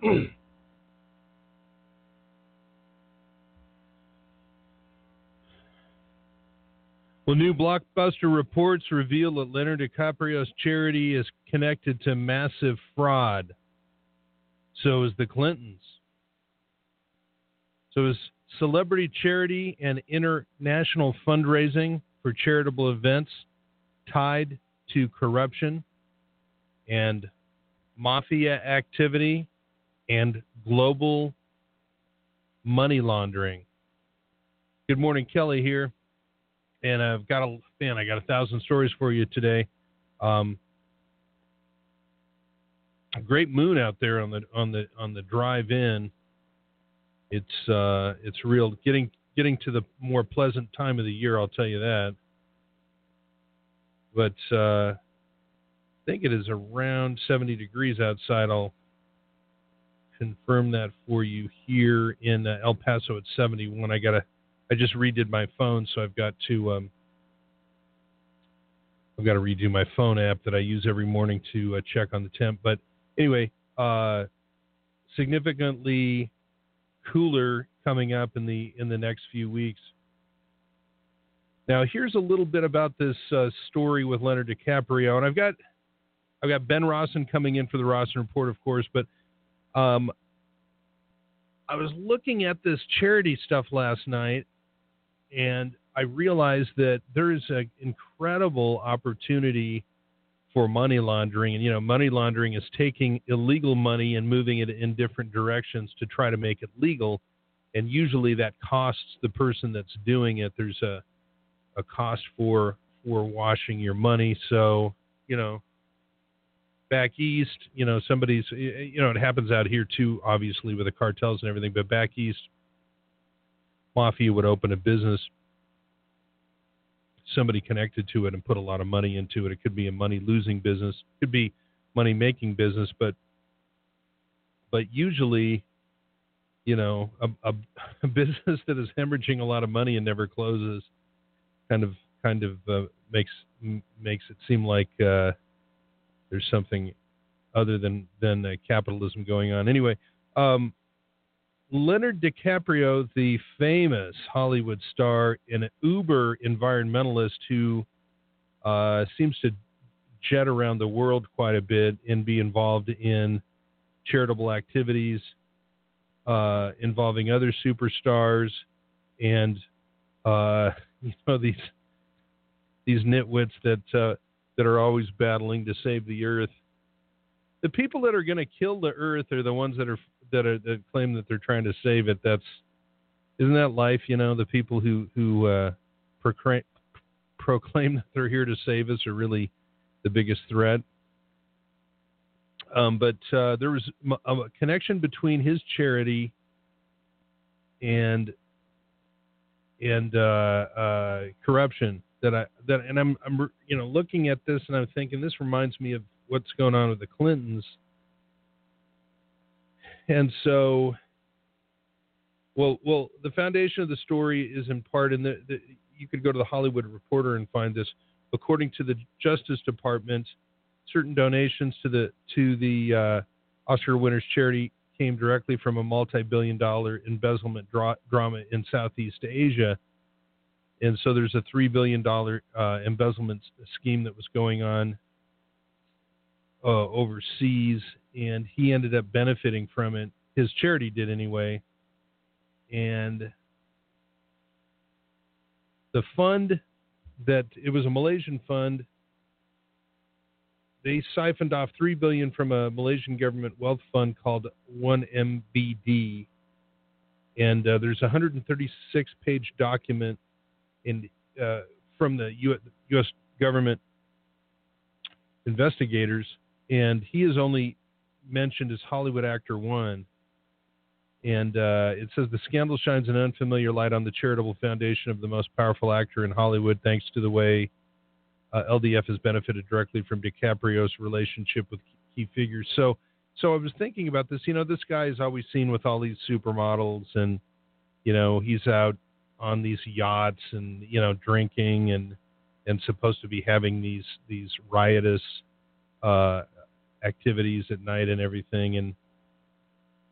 Well, new blockbuster reports reveal that Leonardo DiCaprio's charity is connected to massive fraud. So is the Clintons. So is celebrity charity and international fundraising for charitable events tied to corruption and mafia activity and global money laundering? Good morning, Kelly here. And I got 1,000 stories for you today. A great moon out there on the drive in. It's real getting to the more pleasant time of the year. I'll tell you that. But I think it is around 70 degrees outside. I'll confirm that for you here in El Paso at 71. I just redid my phone, so I've got to redo my phone app that I use every morning to check on the temp. But anyway, significantly cooler coming up in the next few weeks. Now, here's a little bit about this story with Leonardo DiCaprio, and I've got Ben Rawson coming in for the Rawson Report, of course, but I was looking at this charity stuff last night, and I realized that there is an incredible opportunity for money laundering. And, money laundering is taking illegal money and moving it in different directions to try to make it legal. And usually that costs the person that's doing it. There's a cost for washing your money. So, back east, somebody's, it happens out here too, obviously, with the cartels and everything. But back east, mafia would open a business, somebody connected to it and put a lot of money into it. It could be a money-losing business. It could be money-making business. But usually, a business that is hemorrhaging a lot of money and never closes kind of makes it seem like there's something other than capitalism going on. Anyway, Leonardo DiCaprio, the famous Hollywood star and uber environmentalist who seems to jet around the world quite a bit and be involved in charitable activities involving other superstars and these nitwits that are always battling to save the earth. The people that are going to kill the earth are the ones that claim that they're trying to save it. Isn't that life? The people who proclaim that they're here to save us are really the biggest threat. But there was a connection between his charity and corruption and I'm looking at this and I'm thinking this reminds me of what's going on with the Clintons. And so, well, the foundation of the story is in part in you could go to the Hollywood Reporter and find this. According to the Justice Department, certain donations to the Oscar winners charity came directly from a multi-billion-dollar embezzlement drama in Southeast Asia. And so there's a $3 billion embezzlement scheme that was going on overseas, and he ended up benefiting from it. His charity did anyway. And the fund it was a Malaysian fund. They siphoned off $3 billion from a Malaysian government wealth fund called 1MBD. And there's a 136-page document from the U.S. government investigators, and he is only mentioned as Hollywood actor one. And it says the scandal shines an unfamiliar light on the charitable foundation of the most powerful actor in Hollywood, thanks to the way LDF has benefited directly from DiCaprio's relationship with key figures. So I was thinking about this. This guy is always seen with all these supermodels, and he's out on these yachts and drinking and supposed to be having these riotous activities at night and everything. And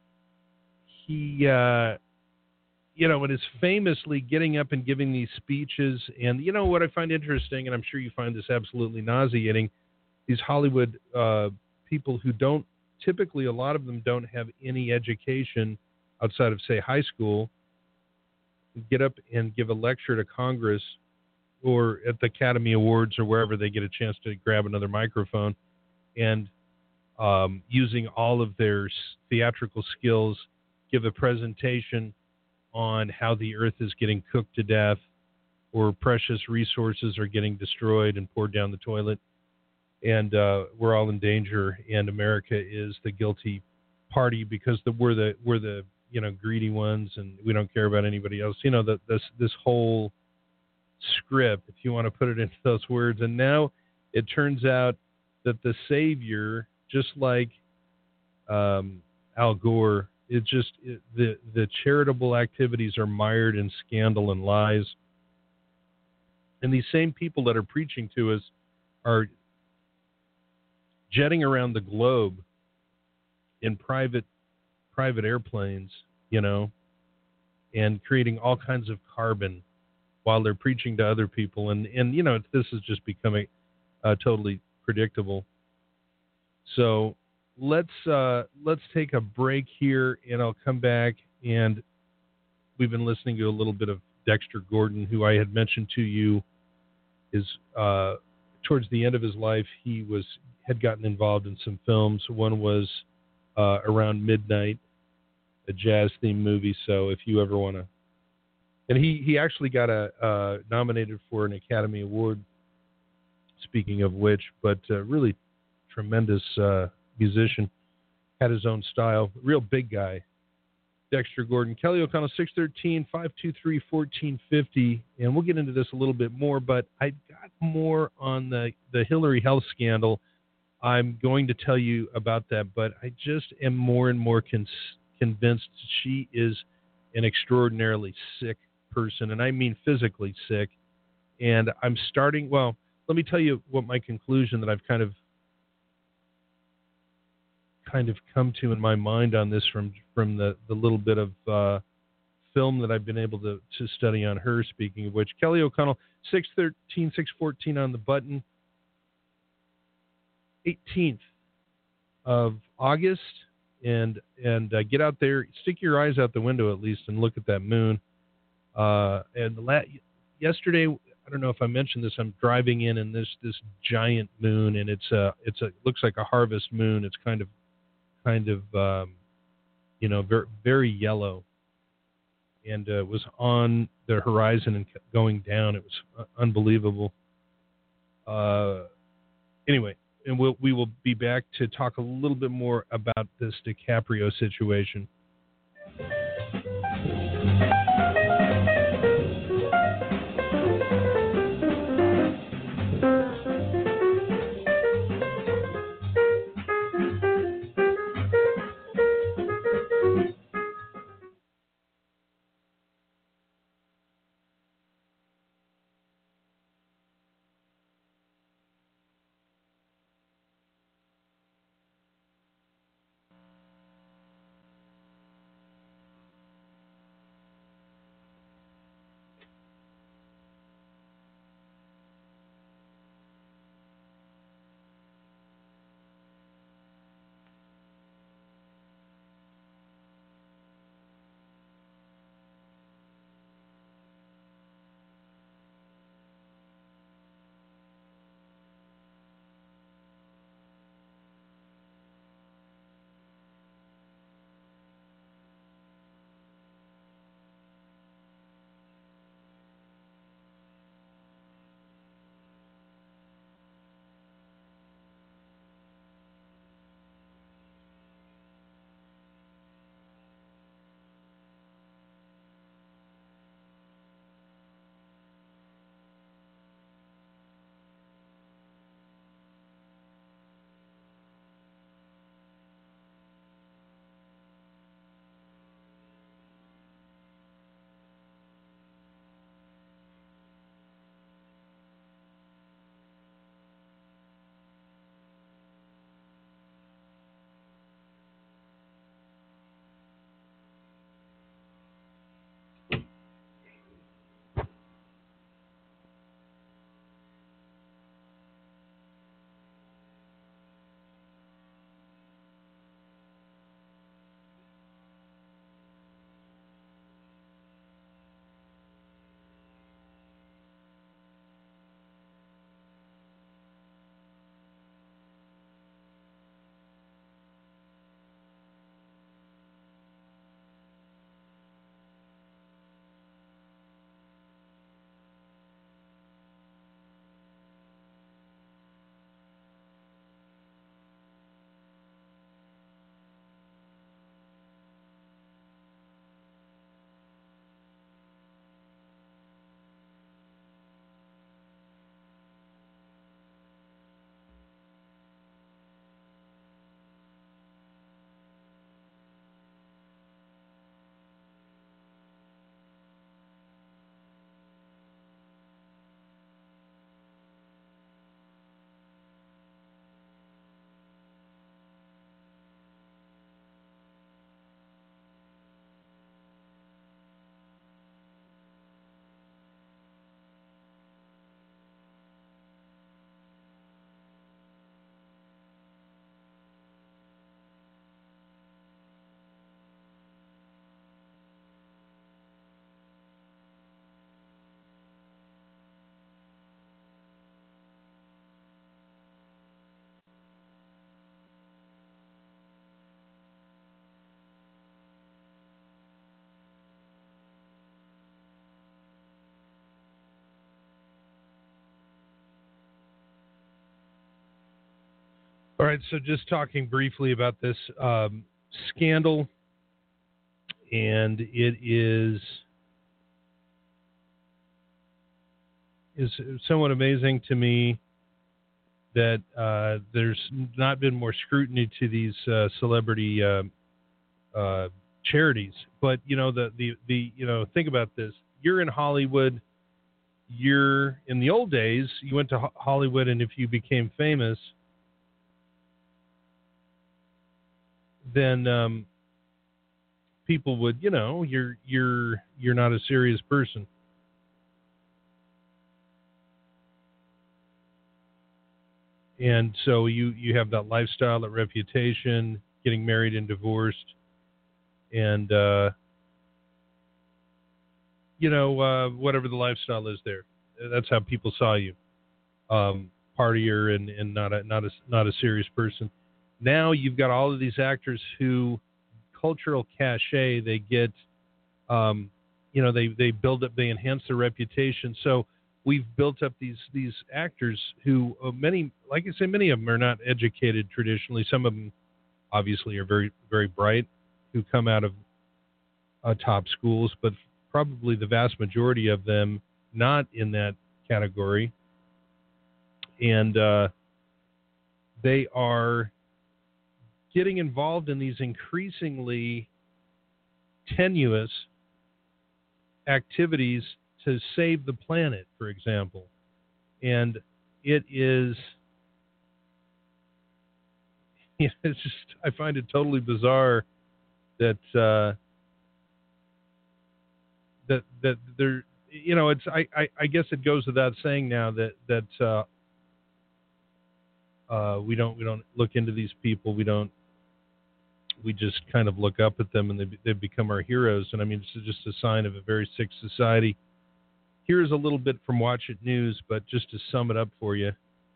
he and is famously getting up and giving these speeches. And what I find interesting, and I'm sure you find this absolutely nauseating, these Hollywood people who don't typically, a lot of them don't have any education outside of, say, high school, get up and give a lecture to Congress or at the Academy Awards or wherever they get a chance to grab another microphone, and using all of their theatrical skills, give a presentation on how the earth is getting cooked to death or precious resources are getting destroyed and poured down the toilet, and we're all in danger, and America is the guilty party because we're the greedy ones, and we don't care about anybody else. This whole script, if you want to put it into those words. And now it turns out that the savior, just like Al Gore, the charitable activities are mired in scandal and lies. And these same people that are preaching to us are jetting around the globe in private airplanes, and creating all kinds of carbon while they're preaching to other people. And this is just becoming totally predictable. So let's take a break here, and I'll come back. And we've been listening to a little bit of Dexter Gordon, who I had mentioned to you is towards the end of his life, he had gotten involved in some films. One was Around Midnight, a jazz-themed movie. So if you ever want to, and he actually got nominated for an Academy Award. Speaking of which, but really tremendous musician, had his own style, real big guy. Dexter Gordon, Kelly O'Connell, 613-523-1450, and we'll get into this a little bit more, but I've got more on the Hillary health scandal. I'm going to tell you about that, but I just am more and more convinced she is an extraordinarily sick person, and I mean physically sick. And I'm starting, well, let me tell you what my conclusion that I've kind of come to in my mind on this from the little bit of film that I've been able to study on her. Speaking of which, Kelly O'Connell, 613-614 on the button. 18th of August, and get out there, stick your eyes out the window at least, and look at that moon. Yesterday, I don't know if I mentioned this, I'm driving in, and this giant moon, and it looks like a harvest moon. It's kind of very, very yellow, and it was on the horizon and going down. It was unbelievable. Anyway, and we will be back to talk a little bit more about this DiCaprio situation. All right, so just talking briefly about this scandal, and it is somewhat amazing to me that there's not been more scrutiny to these celebrity charities. But think about this: you're in Hollywood. You're in the old days. You went to Hollywood, and if you became famous, then people would, you're not a serious person. And so you have that lifestyle, that reputation, getting married and divorced, and whatever the lifestyle is there. That's how people saw you, partier and not a serious person. Now you've got all of these actors who, cultural cachet, they get, they build up, they enhance their reputation. So we've built up these actors who, many, like I say, many of them are not educated traditionally. Some of them obviously are very, very bright, who come out of top schools, but probably the vast majority of them not in that category. And they are getting involved in these increasingly tenuous activities to save the planet, for example. And it is, it's just, I find it totally bizarre that that there, it's, I guess it goes without saying now that we don't look into these people. We just kind of look up at them, and they become our heroes. And I mean, it's just a sign of a very sick society. Here's a little bit from Watch It News, but just to sum it up for you.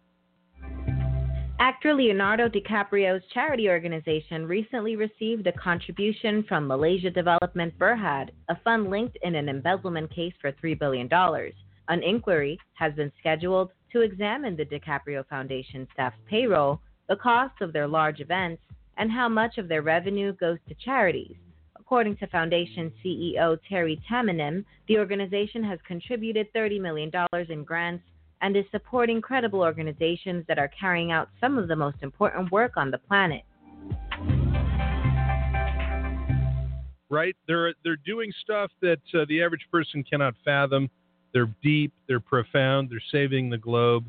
Actor Leonardo DiCaprio's charity organization recently received a contribution from Malaysia Development Berhad, a fund linked in an embezzlement case for $3 billion. An inquiry has been scheduled to examine the DiCaprio Foundation staff's payroll, the cost of their large events, and how much of their revenue goes to charities. According to Foundation CEO Terry Tamanim, the organization has contributed $30 million in grants and is supporting credible organizations that are carrying out some of the most important work on the planet. Right? They're doing stuff that the average person cannot fathom. They're deep, they're profound, they're saving the globe.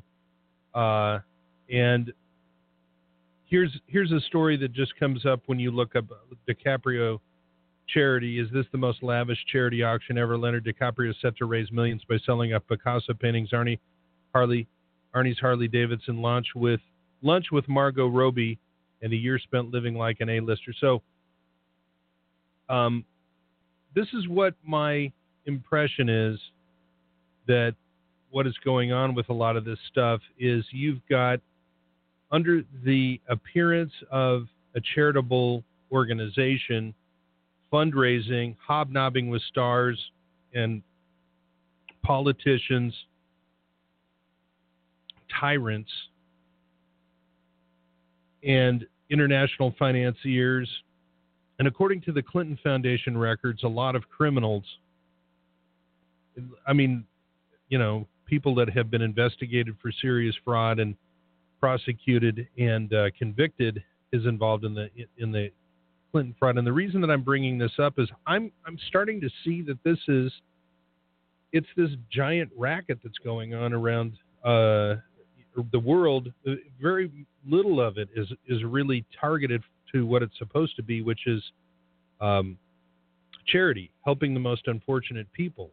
And here's a story that just comes up when you look up DiCaprio charity. Is this the most lavish charity auction ever? Leonardo DiCaprio is set to raise millions by selling off Picasso paintings. Arnie's Harley Davidson lunch with Margot Robbie, and a year spent living like an A-lister. So this is what my impression is, that what is going on with a lot of this stuff is you've got, under the appearance of a charitable organization, fundraising, hobnobbing with stars and politicians, tyrants, and international financiers. And according to the Clinton Foundation records, a lot of criminals, I mean, people that have been investigated for serious fraud and prosecuted and convicted, is involved in the Clinton fraud. And the reason that I'm bringing this up is I'm starting to see that it's this giant racket that's going on around the world. Very little of it is really targeted to what it's supposed to be, which is charity, helping the most unfortunate people.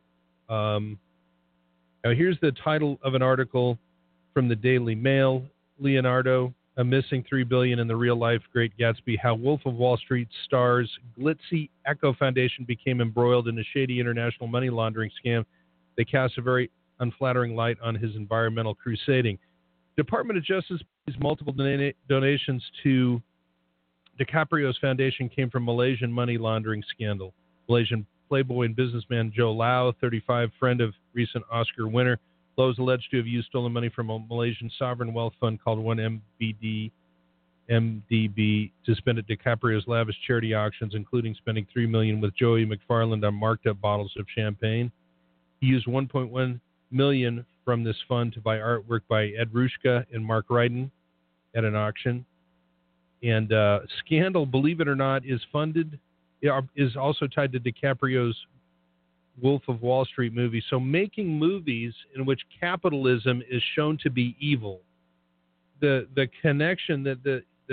Now here's the title of an article from the Daily Mail. Leonardo, a missing $3 billion in the real-life Great Gatsby, how Wolf of Wall Street star's glitzy Echo Foundation became embroiled in a shady international money laundering scam that casts a very unflattering light on his environmental crusading. Department of Justice pays multiple donations to DiCaprio's foundation came from Malaysian money laundering scandal. Malaysian playboy and businessman Joe Lau, 35, friend of recent Oscar winner. Low is alleged to have used stolen money from a Malaysian sovereign wealth fund called 1MBD IMDb to spend at DiCaprio's lavish charity auctions, including spending $3 million with Joey McFarland on marked-up bottles of champagne. He used $1.1 million from this fund to buy artwork by Ed Rushka and Mark Ryden at an auction. And Scandal, believe it or not, is also tied to DiCaprio's Wolf of Wall Street movie. So making movies in which capitalism is shown to be evil, the connection that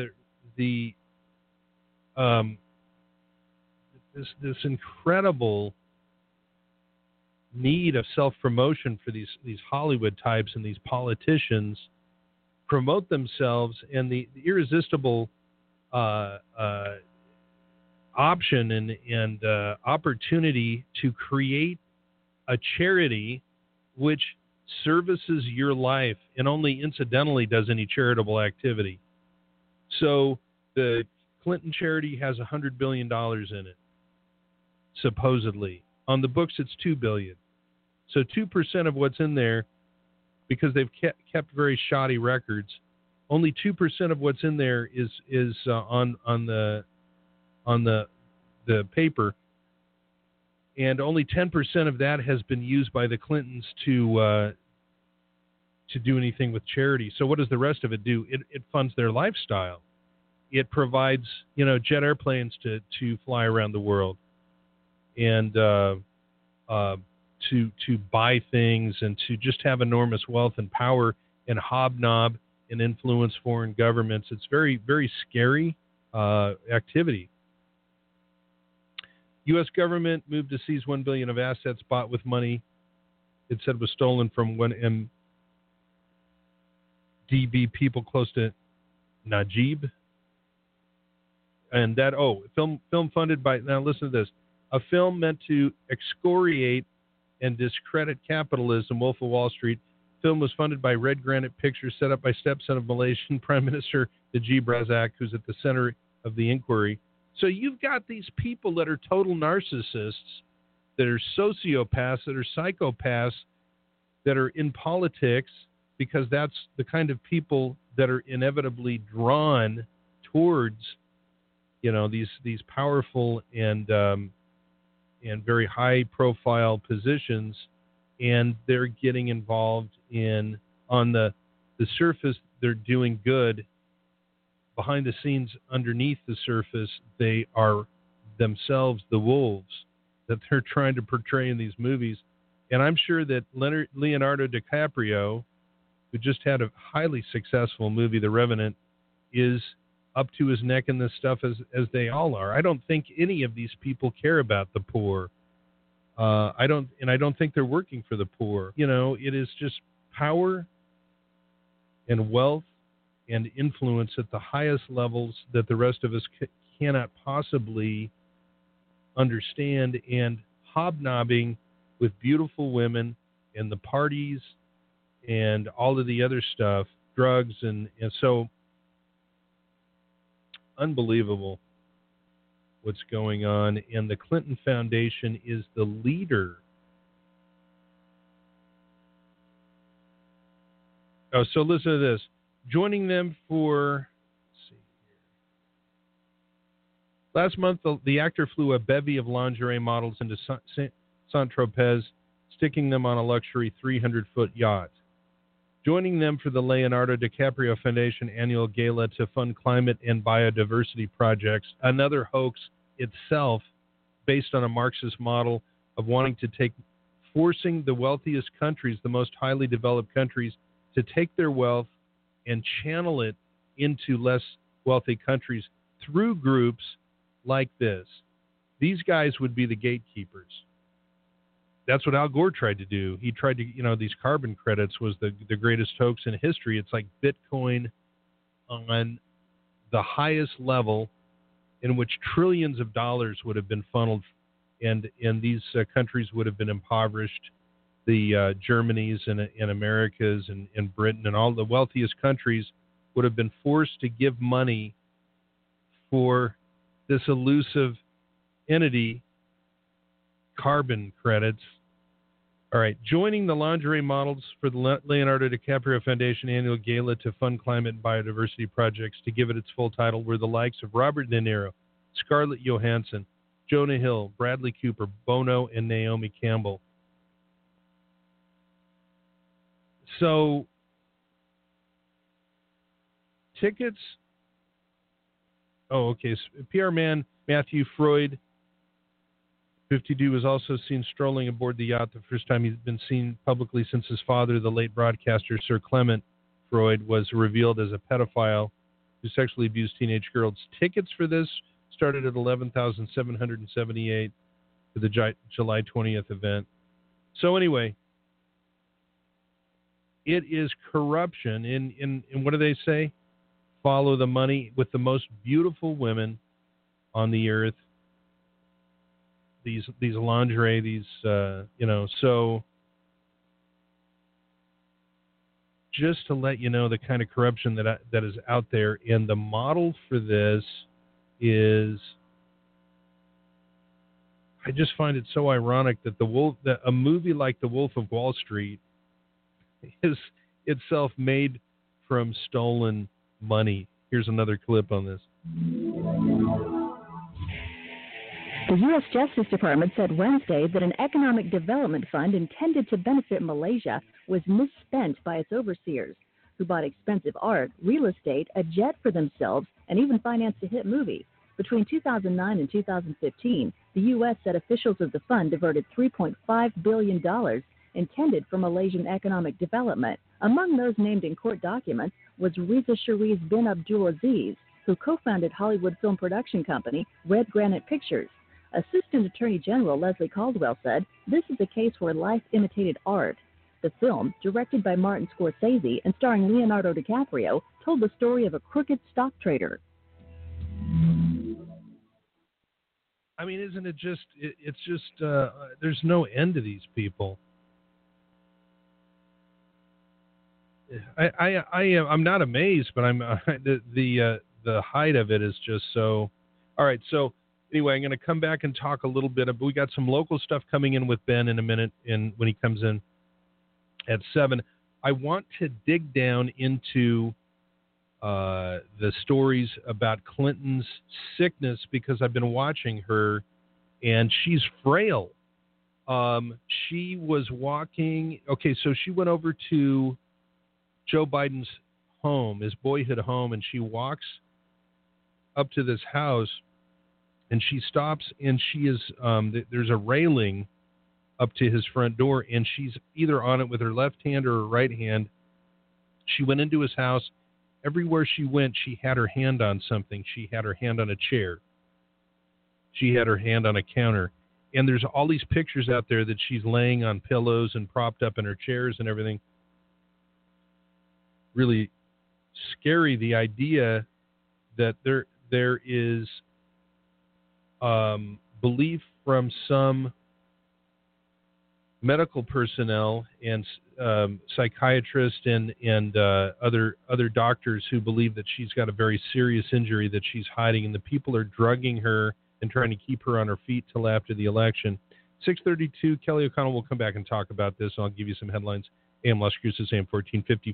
this incredible need of self-promotion for these Hollywood types and these politicians promote themselves, and the irresistible option and opportunity to create a charity which services your life and only incidentally does any charitable activity. So the Clinton charity has $100 billion in it, supposedly. On the books, it's $2 billion. So 2% of what's in there, because they've kept very shoddy records, only 2% of what's in there is on the paper, and only 10% of that has been used by the Clintons to do anything with charity. So what does the rest of it do? It funds their lifestyle. It provides, jet airplanes to fly around the world, and to buy things, and to just have enormous wealth and power and hobnob and influence foreign governments. It's very, very scary activity. U.S. government moved to seize $1 billion of assets bought with money it said was stolen from one MDB people close to Najib. And that, film funded by, now listen to this, a film meant to excoriate and discredit capitalism, Wolf of Wall Street. Film was funded by Red Granite Pictures, set up by stepson of Malaysian Prime Minister Najib Razak, who's at the center of the inquiry. So you've got these people that are total narcissists, that are sociopaths, that are psychopaths, that are in politics, because that's the kind of people that are inevitably drawn towards, these powerful and very high-profile positions, and they're getting involved in, on the surface, they're doing good. Behind the scenes, underneath the surface, they are themselves the wolves that they're trying to portray in these movies. And I'm sure that Leonardo DiCaprio, who just had a highly successful movie, The Revenant, is up to his neck in this stuff as they all are. I don't think any of these people care about the poor. I don't think they're working for the poor. It is just power and wealth and influence at the highest levels that the rest of us cannot possibly understand, and hobnobbing with beautiful women and the parties and all of the other stuff, drugs, and so unbelievable what's going on. And the Clinton Foundation is the leader. So listen to this. Joining them for, let's see here. Last month, the actor flew a bevy of lingerie models into Saint-Tropez, sticking them on a luxury 300-foot yacht. Joining them for the Leonardo DiCaprio Foundation annual gala to fund climate and biodiversity projects, another hoax itself based on a Marxist model of forcing the wealthiest countries, the most highly developed countries, to take their wealth and channel it into less wealthy countries through groups like this. These guys would be the gatekeepers. That's what Al Gore tried to do. He tried to, these carbon credits was the greatest hoax in history. It's like Bitcoin on the highest level, in which trillions of dollars would have been funneled, and these countries would have been impoverished. The Germanys and Americas and Britain and all the wealthiest countries would have been forced to give money for this elusive entity, carbon credits, All right. Joining the lingerie models for the Leonardo DiCaprio Foundation annual gala to fund climate and biodiversity projects to give it its full title were the likes of Robert De Niro, Scarlett Johansson, Jonah Hill, Bradley Cooper, Bono, and Naomi Campbell. So, tickets. Oh, okay. So PR man Matthew Freud, 52, was also seen strolling aboard the yacht, the first time he's been seen publicly since his father, the late broadcaster Sir Clement Freud, was revealed as a pedophile who sexually abused teenage girls. Tickets for this started at $11,778 for the July 20th event. So anyway, it is corruption. In what do they say? Follow the money, with the most beautiful women on the earth. These lingerie, so just to let you know the kind of corruption that is out there. And the model for this is, I just find it so ironic that a movie like The Wolf of Wall Street is itself made from stolen money. Here's another clip on this. The U.S. Justice Department said Wednesday that an economic development fund intended to benefit Malaysia was misspent by its overseers, who bought expensive art, real estate, a jet for themselves, and even financed a hit movie. Between 2009 and 2015, the U.S. said officials of the fund diverted $3.5 billion intended for Malaysian economic development. Among those named in court documents was Riza Shariz bin Abdul Aziz, who co-founded Hollywood film production company Red Granite Pictures. Assistant Attorney General Leslie Caldwell said, "This is a case where life imitated art." The film, directed by Martin Scorsese and starring Leonardo DiCaprio, told the story of a crooked stock trader. I mean, isn't it just, it's just, there's no end to these people. I'm not amazed, but I'm the height of it is just so. All right, so anyway, I'm going to come back and talk a little bit. But we got some local stuff coming in with Ben in a minute, when he comes in at 7. I want to dig down into the stories about Clinton's sickness, because I've been watching her, and she's frail. She was walking. Okay, so she went over to Joe Biden's home, his boyhood home, and she walks up to this house, and she stops, and she is there's a railing up to his front door, and she's either on it with her left hand or her right hand. She went into his house. Everywhere she went, she had her hand on something. She had her hand on a chair. She had her hand on a counter. And there's all these pictures out there that she's laying on pillows and propped up in her chairs and everything. Really scary, the idea that there is belief from some medical personnel and psychiatrists and other doctors who believe that she's got a very serious injury that she's hiding, and the people are drugging her and trying to keep her on her feet till after the election. 6:32, Kelly O'Connell will come back and talk about this. I'll give you some headlines. AM Las Cruces, AM 1450,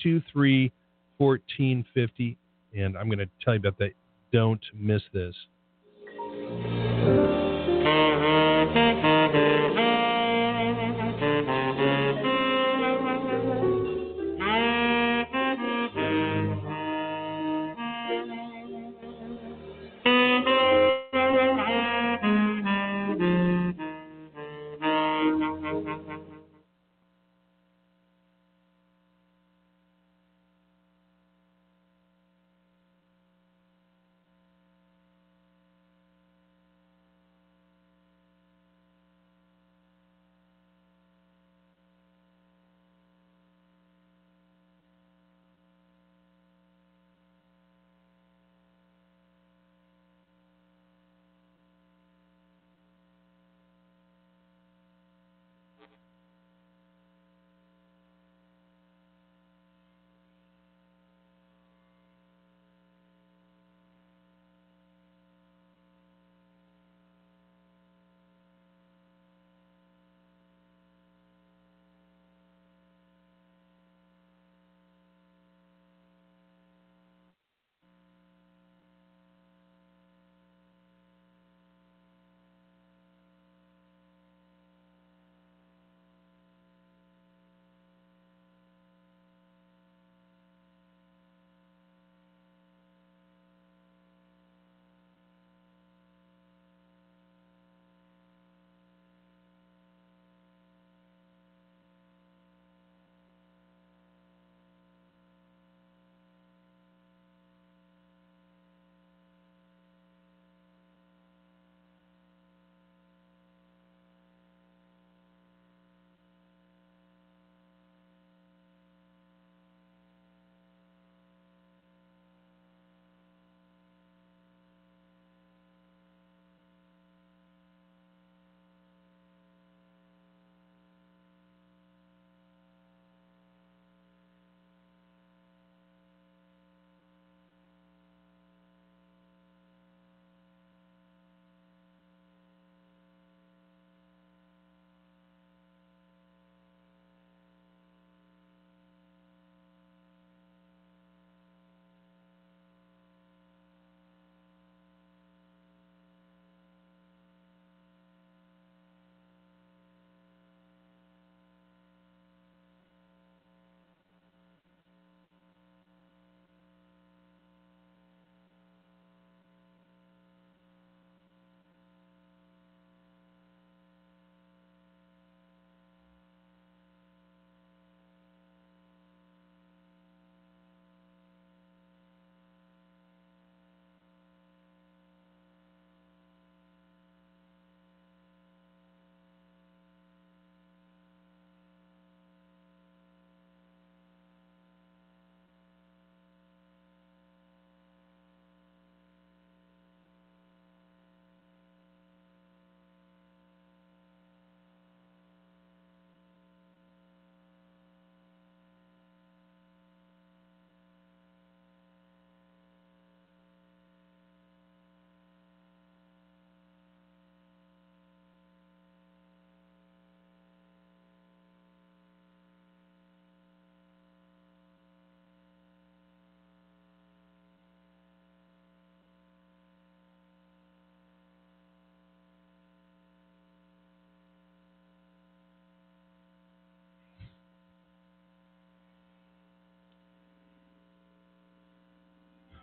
523-1450. And I'm going to tell you about that. Don't miss this.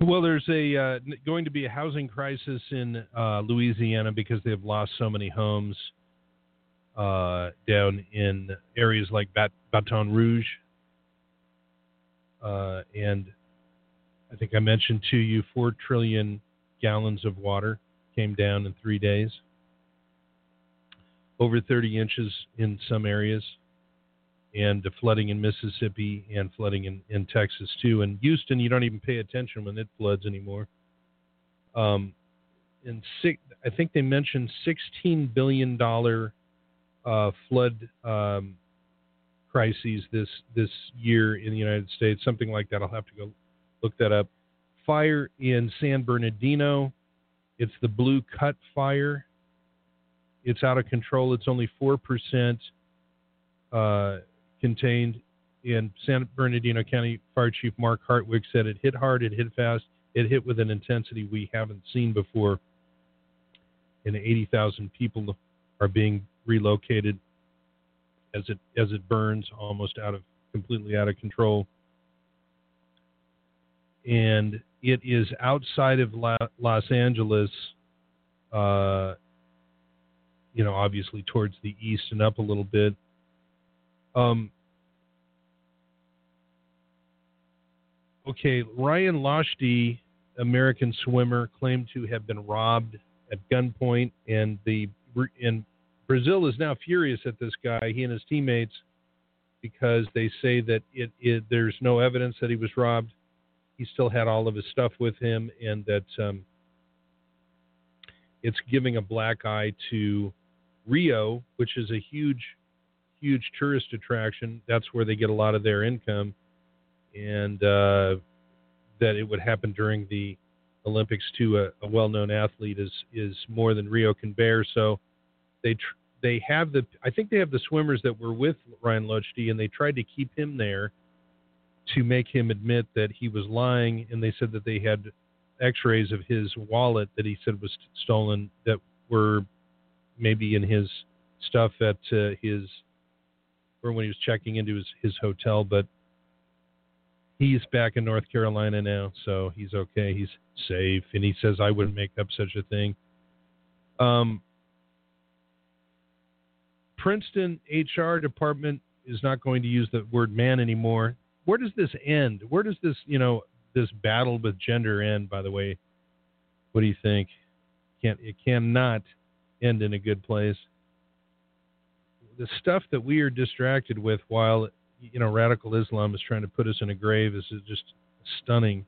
Well, there's going to be a housing crisis in Louisiana because they have lost so many homes down in areas like Baton Rouge. And I think I mentioned to you 4 trillion gallons of water came down in 3 days. Over 30 inches in some areas. And flooding in Mississippi and flooding in Texas, too. And Houston, you don't even pay attention when it floods anymore. I think they mentioned $16 billion flood crises this year in the United States, something like that. I'll have to go look that up. Fire in San Bernardino. It's the Blue Cut fire. It's out of control. It's only 4% contained. In San Bernardino County Fire Chief Mark Hartwig said it hit hard, it hit fast, it hit with an intensity we haven't seen before. And 80,000 people are being relocated as it burns completely out of control. And it is outside of Los Angeles, obviously towards the east and up a little bit. Okay, Ryan Lochte, American swimmer, claimed to have been robbed at gunpoint, and Brazil is now furious at this guy, he and his teammates, because they say that there's no evidence that he was robbed. He still had all of his stuff with him, and that it's giving a black eye to Rio, which is a huge tourist attraction. That's where they get a lot of their income, and that it would happen during the Olympics to a well-known athlete is more than Rio can bear. So they have I think they have the swimmers that were with Ryan Lochte, and they tried to keep him there to make him admit that he was lying, and they said that they had x-rays of his wallet that he said was stolen that were maybe in his stuff at or when he was checking into his hotel, but he's back in North Carolina now, so he's okay. He's safe, and he says, I wouldn't make up such a thing. Princeton HR department is not going to use the word man anymore. Where does this end? Where does this, this battle with gender end, by the way? What do you think? It cannot end in a good place. The stuff that we are distracted with while radical Islam is trying to put us in a grave is just stunning.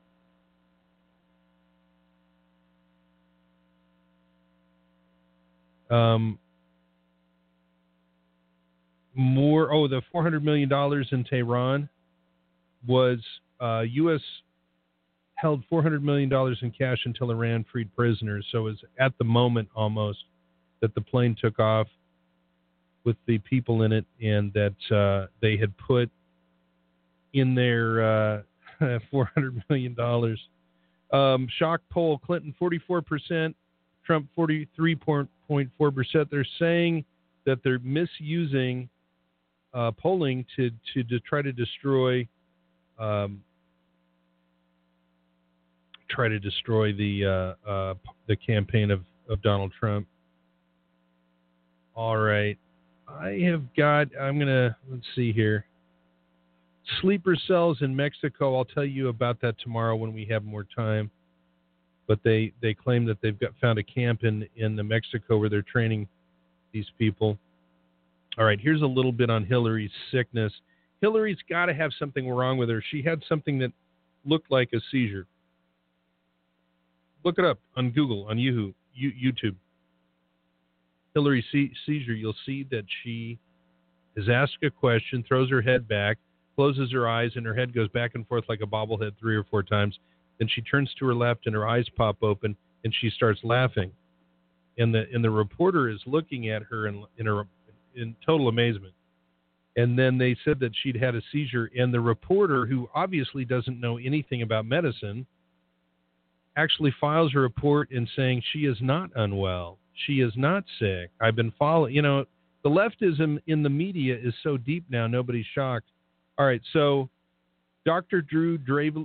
The $400 million in Tehran was U.S. held $400 million in cash until Iran freed prisoners. So it's at the moment almost that the plane took off with the people in it, and that they had put in their $400 million. Shock poll, Clinton 44%, Trump 43.4%. They're saying that they're misusing polling to try to destroy the campaign of Donald Trump. All right. Let's see here. Sleeper cells in Mexico. I'll tell you about that tomorrow when we have more time. But they claim that they've found a camp in Mexico where they're training these people. All right, here's a little bit on Hillary's sickness. Hillary's got to have something wrong with her. She had something that looked like a seizure. Look it up on Google, on YouTube. Hillary seizure, you'll see that she is asked a question, throws her head back, closes her eyes, and her head goes back and forth like a bobblehead 3 or 4 times. Then she turns to her left, and her eyes pop open, and she starts laughing. And the reporter is looking at her in total amazement. And then they said that she'd had a seizure, and the reporter, who obviously doesn't know anything about medicine, actually files a report in saying she is not unwell. She is not sick. I've been following. The leftism in the media is so deep now, nobody's shocked. All right, so Dr. Drew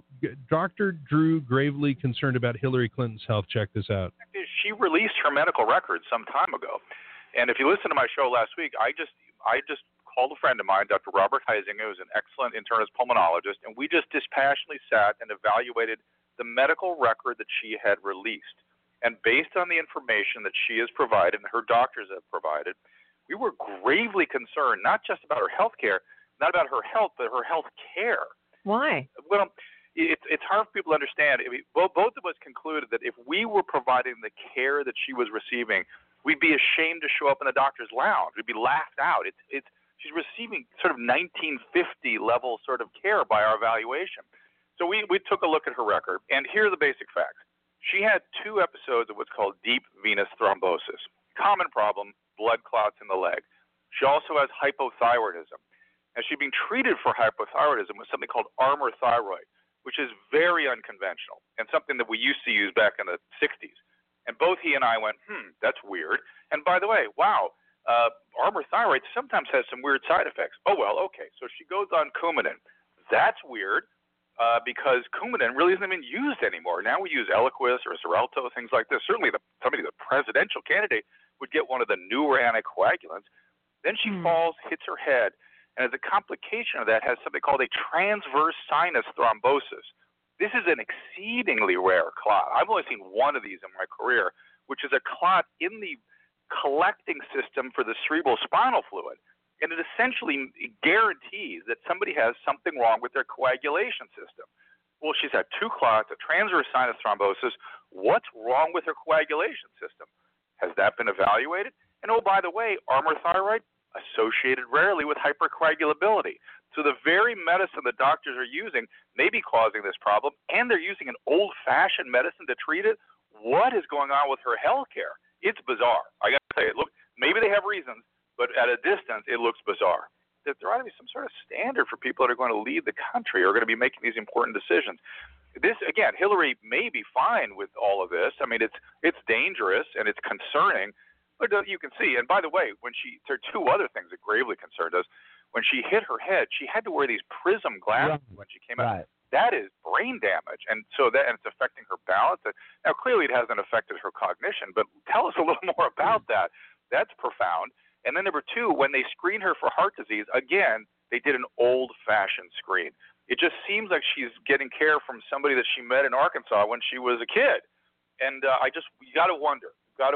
gravely concerned about Hillary Clinton's health. Check this out. She released her medical records some time ago, and if you listen to my show last week, I just called a friend of mine, Dr. Robert Heisinger, who's an excellent internist pulmonologist, and we just dispassionately sat and evaluated the medical record that she had released. And based on the information that she has provided and her doctors have provided, we were gravely concerned, not just about her health care, not about her health, but her health care. Why? Well, it's hard for people to understand. I mean, both of us concluded that if we were providing the care that she was receiving, we'd be ashamed to show up in the doctor's lounge. We'd be laughed out. She's receiving sort of 1950 level sort of care by our evaluation. So we took a look at her record, and here are the basic facts. She had 2 episodes of what's called deep venous thrombosis. Common problem, blood clots in the leg. She also has hypothyroidism. And she's being treated for hypothyroidism with something called Armour thyroid, which is very unconventional and something that we used to use back in the 60s. And both he and I went, that's weird. And by the way, wow, Armour thyroid sometimes has some weird side effects. Oh, well, okay. So she goes on Coumadin. That's weird because Coumadin really isn't even used anymore. Now we use Eliquis or Xarelto, things like this. Certainly the presidential candidate would get one of the newer anticoagulants. Then she falls, hits her head. And as a complication of that, has something called a transverse sinus thrombosis. This is an exceedingly rare clot. I've only seen one of these in my career, which is a clot in the collecting system for the cerebral spinal fluid. And it essentially guarantees that somebody has something wrong with their coagulation system. Well, she's had 2 clots, a transverse sinus thrombosis. What's wrong with her coagulation system? Has that been evaluated? And oh, by the way, Armour thyroid, associated rarely with hypercoagulability. So the very medicine the doctors are using may be causing this problem, and they're using an old-fashioned medicine to treat it. What is going on with her health care? It's bizarre. I got to say, look, maybe they have reasons, but at a distance, it looks bizarre. There ought to be some sort of standard for people that are going to lead the country or are going to be making these important decisions. This, again, Hillary may be fine with all of this. I mean, it's dangerous and it's concerning. But you can see, and by the way, there are 2 other things that gravely concerned us. When she hit her head, she had to wear these prism glasses when she came out. That is brain damage, and it's affecting her balance. Now, clearly, it hasn't affected her cognition, but tell us a little more about that. That's profound. And then number 2, when they screened her for heart disease, again, they did an old-fashioned screen. It just seems like she's getting care from somebody that she met in Arkansas when she was a kid, and you got to wonder.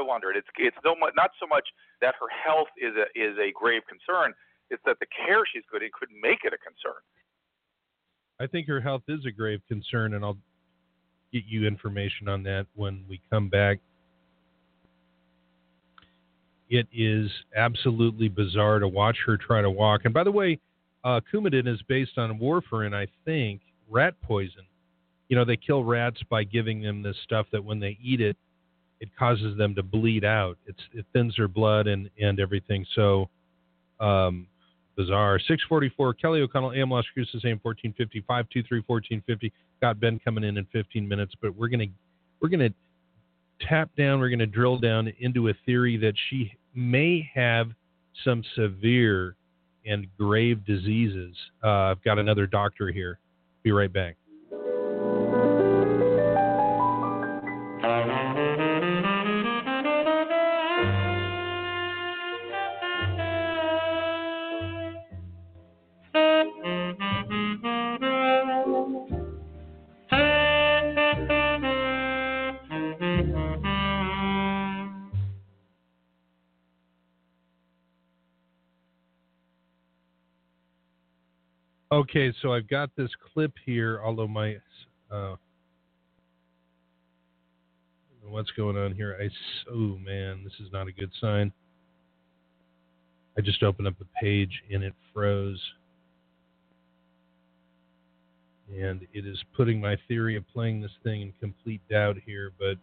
It's not so much that her health is a grave concern. It's that the care she's getting could make it a concern. I think her health is a grave concern, and I'll get you information on that when we come back. It is absolutely bizarre to watch her try to walk. And by the way, Coumadin is based on warfarin, I think, rat poison. You know, they kill rats by giving them this stuff that when they eat it, it causes them to bleed out. It thins their blood and everything. So bizarre. 644, Kelly O'Connell, AM Las Cruces, AM 1450, 523-1450. Got Ben coming in 15 minutes, but we're gonna tap down. We're gonna drill down into a theory that she may have some severe and grave diseases. I've got another doctor here. Be right back. Okay, so I've got this clip here, although my what's going on here? Oh man, this is not a good sign. I just opened up a page and it froze. And it is putting my theory of playing this thing in complete doubt here, but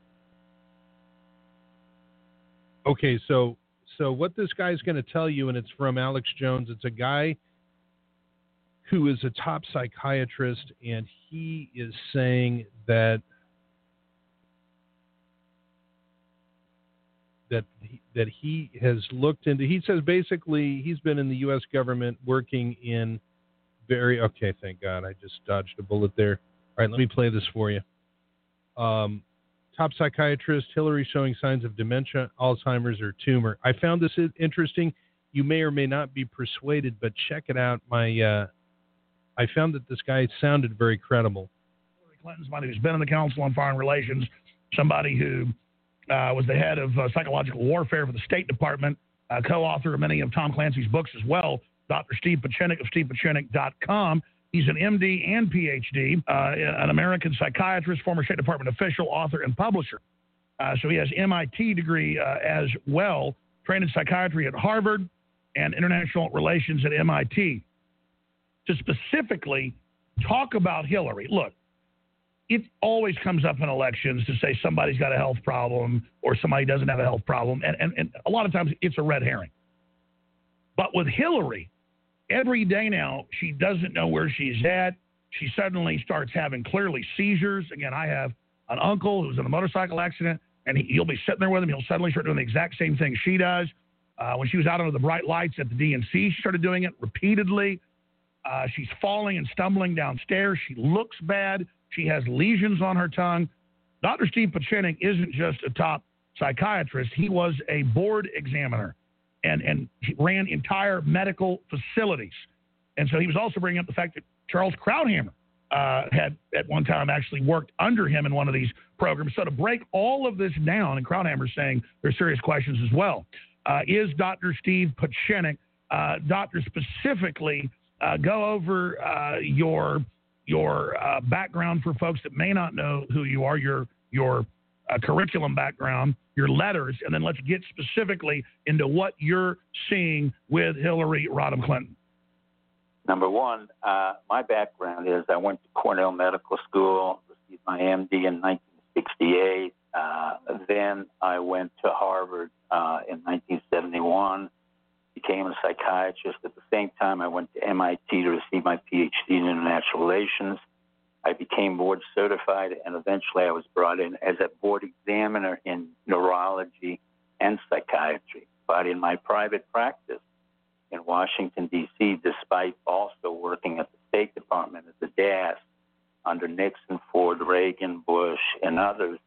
okay, so what this guy's going to tell you, and it's from Alex Jones, it's a guy who is a top psychiatrist, and he is saying that he has looked into. He says basically he's been in the U.S. government working in Okay, thank God. I just dodged a bullet there. All right, let me play this for you. Top psychiatrist, Hillary showing signs of dementia, Alzheimer's, or tumor. I found this interesting. You may or may not be persuaded, but check it out. I found that this guy sounded very credible. Hillary Clinton, somebody who's been in the Council on Foreign Relations, somebody who was the head of psychological warfare for the State Department, co-author of many of Tom Clancy's books as well, Dr. Steve Pieczenik of stevepieczenik.com. He's an MD and PhD, an American psychiatrist, former State Department official, author, and publisher. So he has MIT degree as well, trained in psychiatry at Harvard and international relations at MIT. To specifically talk about Hillary, look, it always comes up in elections to say somebody's got a health problem or somebody doesn't have a health problem, and a lot of times it's a red herring. But with Hillary, every day now, she doesn't know where she's at. She suddenly starts having clearly seizures. Again, I have an uncle who's in a motorcycle accident, and he'll be sitting there with him. He'll suddenly start doing the exact same thing she does. When she was out under the bright lights at the DNC, she started doing it repeatedly. She's falling and stumbling downstairs. She looks bad. She has lesions on her tongue. Dr. Steve Pieczenik isn't just a top psychiatrist. He was a board examiner and he ran entire medical facilities. And so he was also bringing up the fact that Charles Krauthammer had at one time actually worked under him in one of these programs. So to break all of this down, and Krauthammer's saying there's serious questions as well, is Dr. Steve Pieczenik, doctor specifically, go over your background for folks that may not know who you are, your curriculum background, your letters, and then let's get specifically into what you're seeing with Hillary Rodham Clinton. Number one, my background is I went to Cornell Medical School, received my MD in 1968. Then I went to Harvard in 1971, became a psychiatrist. At the same time, I went to MIT to receive my PhD in international relations. I became board certified, and eventually I was brought in as a board examiner in neurology and psychiatry. But in my private practice in Washington, D.C., despite also working at the State Department as a DAS under Nixon, Ford, Reagan, Bush, and others,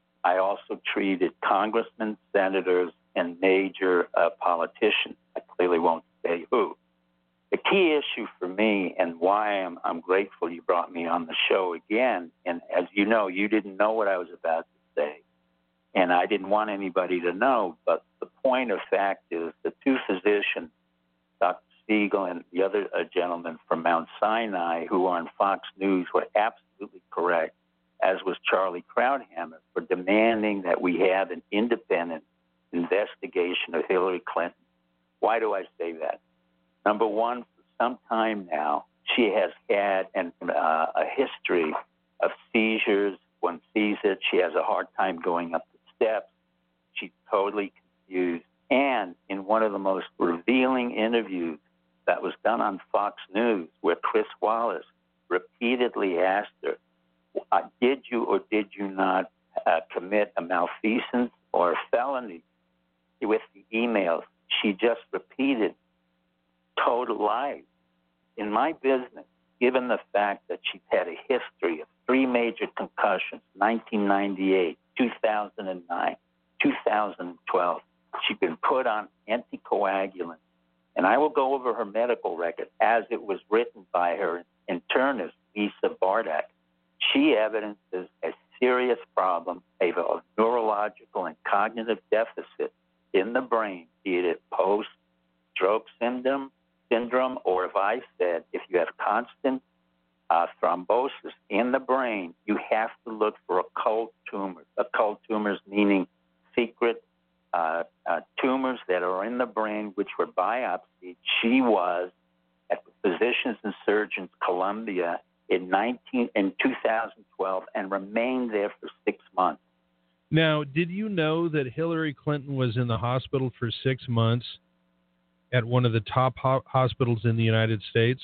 I also treated congressmen, senators, and major politicians. I clearly won't say who. The key issue for me, and why I'm grateful you brought me on the show again, and as you know, you didn't know what I was about to say, and I didn't want anybody to know, but the point of fact is the two physicians, Dr. Siegel and the other gentleman from Mount Sinai who were on Fox News, were absolutely correct, as was Charlie Krauthammer, for demanding that we have an independent investigation of Hillary Clinton. Why do I say that? Number one, for some time now, she has had a history of seizures. One sees it. She has a hard time going up the steps. She's totally confused. And in one of the most revealing interviews that was done on Fox News, where Chris Wallace repeatedly asked her, did you or did you not commit a malfeasance or a felony with the emails? She just repeated total lies. In my business, given the fact that she's had a history of 3 major concussions, 1998, 2009, 2012, she's been put on anticoagulants. And I will go over her medical record as it was written by her internist, Lisa Bardak. She evidences a serious problem of neurological and cognitive deficit in the brain, be it post-stroke syndrome, or if I said, if you have constant thrombosis in the brain, you have to look for occult tumors. Occult tumors meaning secret tumors that are in the brain, which were biopsied. She was at the Physicians and Surgeons Columbia in 2012 and remained there for 6 months. Now, did you know that Hillary Clinton was in the hospital for 6 months at one of the top hospitals in the United States?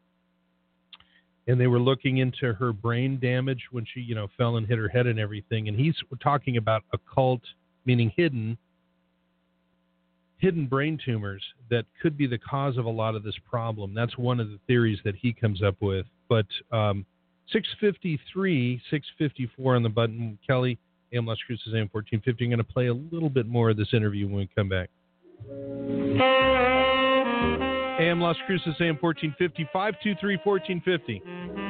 And they were looking into her brain damage when she, fell and hit her head and everything. And he's talking about occult, meaning hidden, hidden brain tumors that could be the cause of a lot of this problem. That's one of the theories that he comes up with. But 653, 654 on the button. Kelly, AM Las Cruces, AM 1450. I'm going to play a little bit more of this interview when we come back. AM Las Cruces, AM 1450, 523 1450.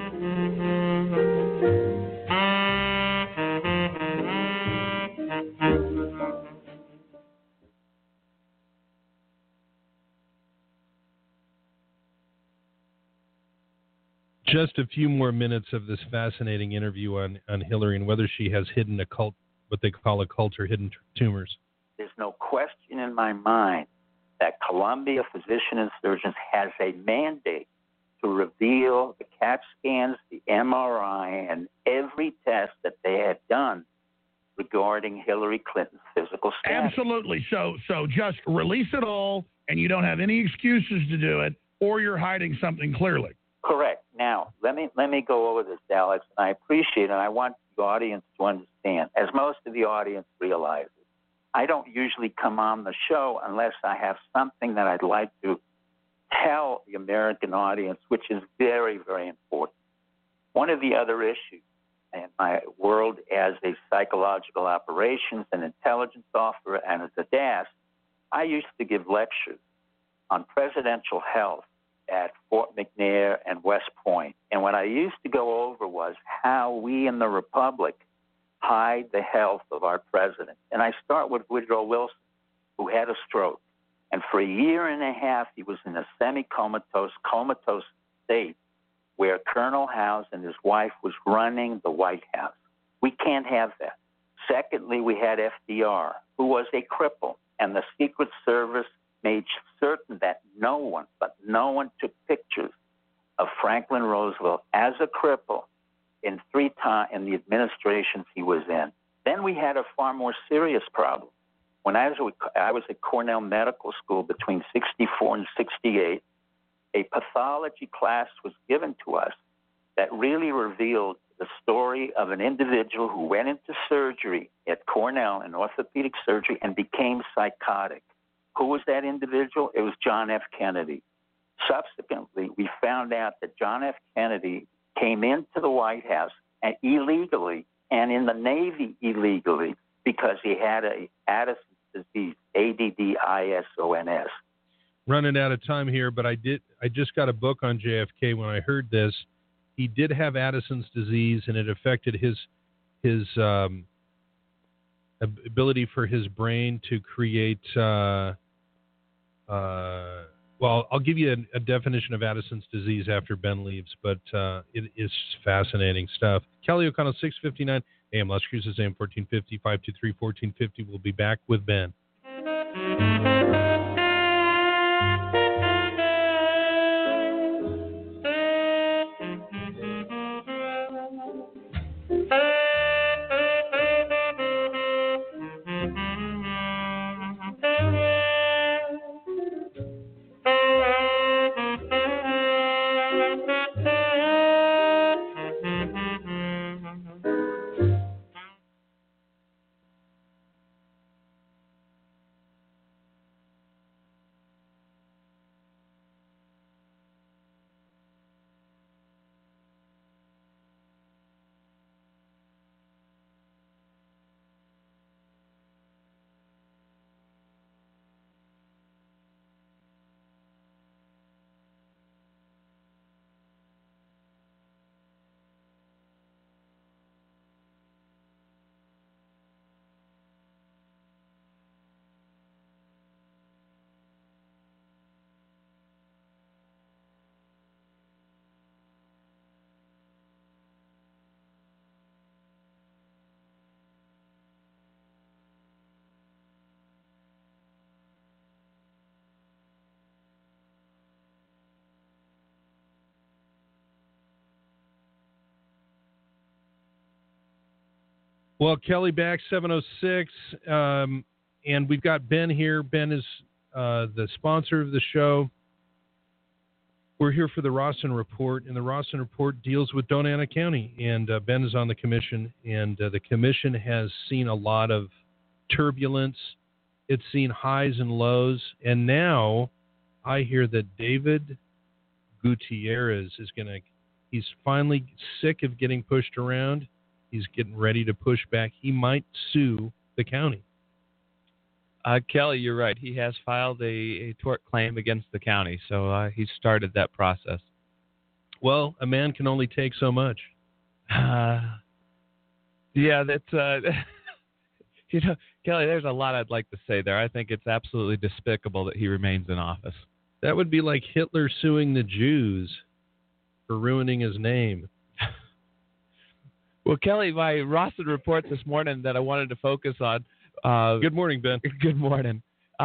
Just a few more minutes of this fascinating interview on Hillary and whether she has hidden occult, what they call occult or hidden tumors. There's no question in my mind that Columbia Physician and Surgeons has a mandate to reveal the CAT scans, the MRI, and every test that they had done regarding Hillary Clinton's physical status. Absolutely. So just release it all, and you don't have any excuses to do it, or you're hiding something clearly. Correct. Now, let me go over this, Alex, and I appreciate it, and I want the audience to understand, as most of the audience realizes, I don't usually come on the show unless I have something that I'd like to tell the American audience, which is very, very important. One of the other issues in my world as a psychological operations and intelligence officer and as a DAS, I used to give lectures on presidential health at Fort McNair and West Point. And what I used to go over was how we in the Republic hide the health of our president. And I start with Woodrow Wilson, who had a stroke. And for a year and a half, he was in a semi-comatose state where Colonel House and his wife was running the White House. We can't have that. Secondly, we had FDR, who was a cripple, and the Secret Service made certain that no one took pictures of Franklin Roosevelt as a cripple in the administrations he was in. Then we had a far more serious problem. When I was at Cornell Medical School between 64 and 68, a pathology class was given to us that really revealed the story of an individual who went into surgery at Cornell in orthopedic surgery and became psychotic. Who was that individual? It was John F. Kennedy. Subsequently, we found out that John F. Kennedy came into the White House and illegally and in the Navy illegally because he had a Addison's disease, Addisons. Running out of time here, but I just got a book on JFK. When I heard this, he did have Addison's disease, and it affected his ability for his brain to create. Well, I'll give you a definition of Addison's disease after Ben leaves, but it is fascinating stuff. Kelly O'Connell, 659 AM Las Cruces, AM 1450, 523 1450. We'll be back with Ben. Well, Kelly back 706, and we've got Ben here. Ben is the sponsor of the show. We're here for the Rawson Report, and the Rawson Report deals with Donana County, and Ben is on the commission, and the commission has seen a lot of turbulence It's seen highs and lows, and now I hear that David Gutierrez he's finally sick of getting pushed around. He's getting ready to push back. He might sue the county. Kelly, you're right. He has filed a tort claim against the county, so he started that process. Well, a man can only take so much. Yeah, that's Kelly, there's a lot I'd like to say there. I think it's absolutely despicable that he remains in office. That would be like Hitler suing the Jews for ruining his name. Well, Kelly, my Rawson report this morning that I wanted to focus on. Good morning, Ben. Good morning.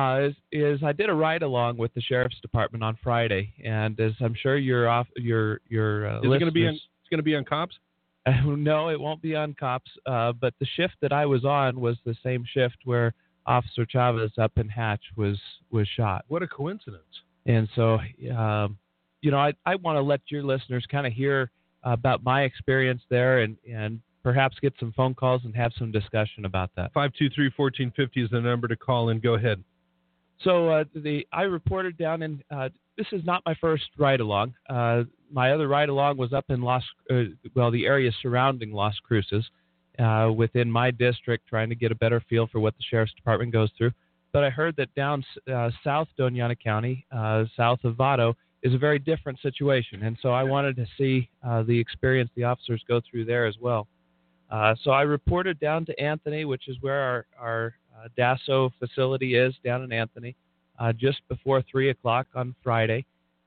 Is I did a ride along with the sheriff's department on Friday, and as I'm sure you're off your Is it going to be on? It's going to be on cops? No, it won't be on cops. But the shift that I was on was the same shift where Officer Chavez up in Hatch was shot. What a coincidence! And so, I want to let your listeners kind of hear about my experience there, and perhaps get some phone calls and have some discussion about that. 523-1450 is the number to call in. Go ahead. So I reported down in this is not my first ride-along. My other ride-along was up in the area surrounding Las Cruces, within my district, trying to get a better feel for what the sheriff's department goes through. But I heard that down south Doñana County, south of Vado, is a very different situation. And so I wanted to see the experience the officers go through there as well. So I reported down to Anthony, which is where our DASO facility is, down in Anthony, just before 3 o'clock on Friday.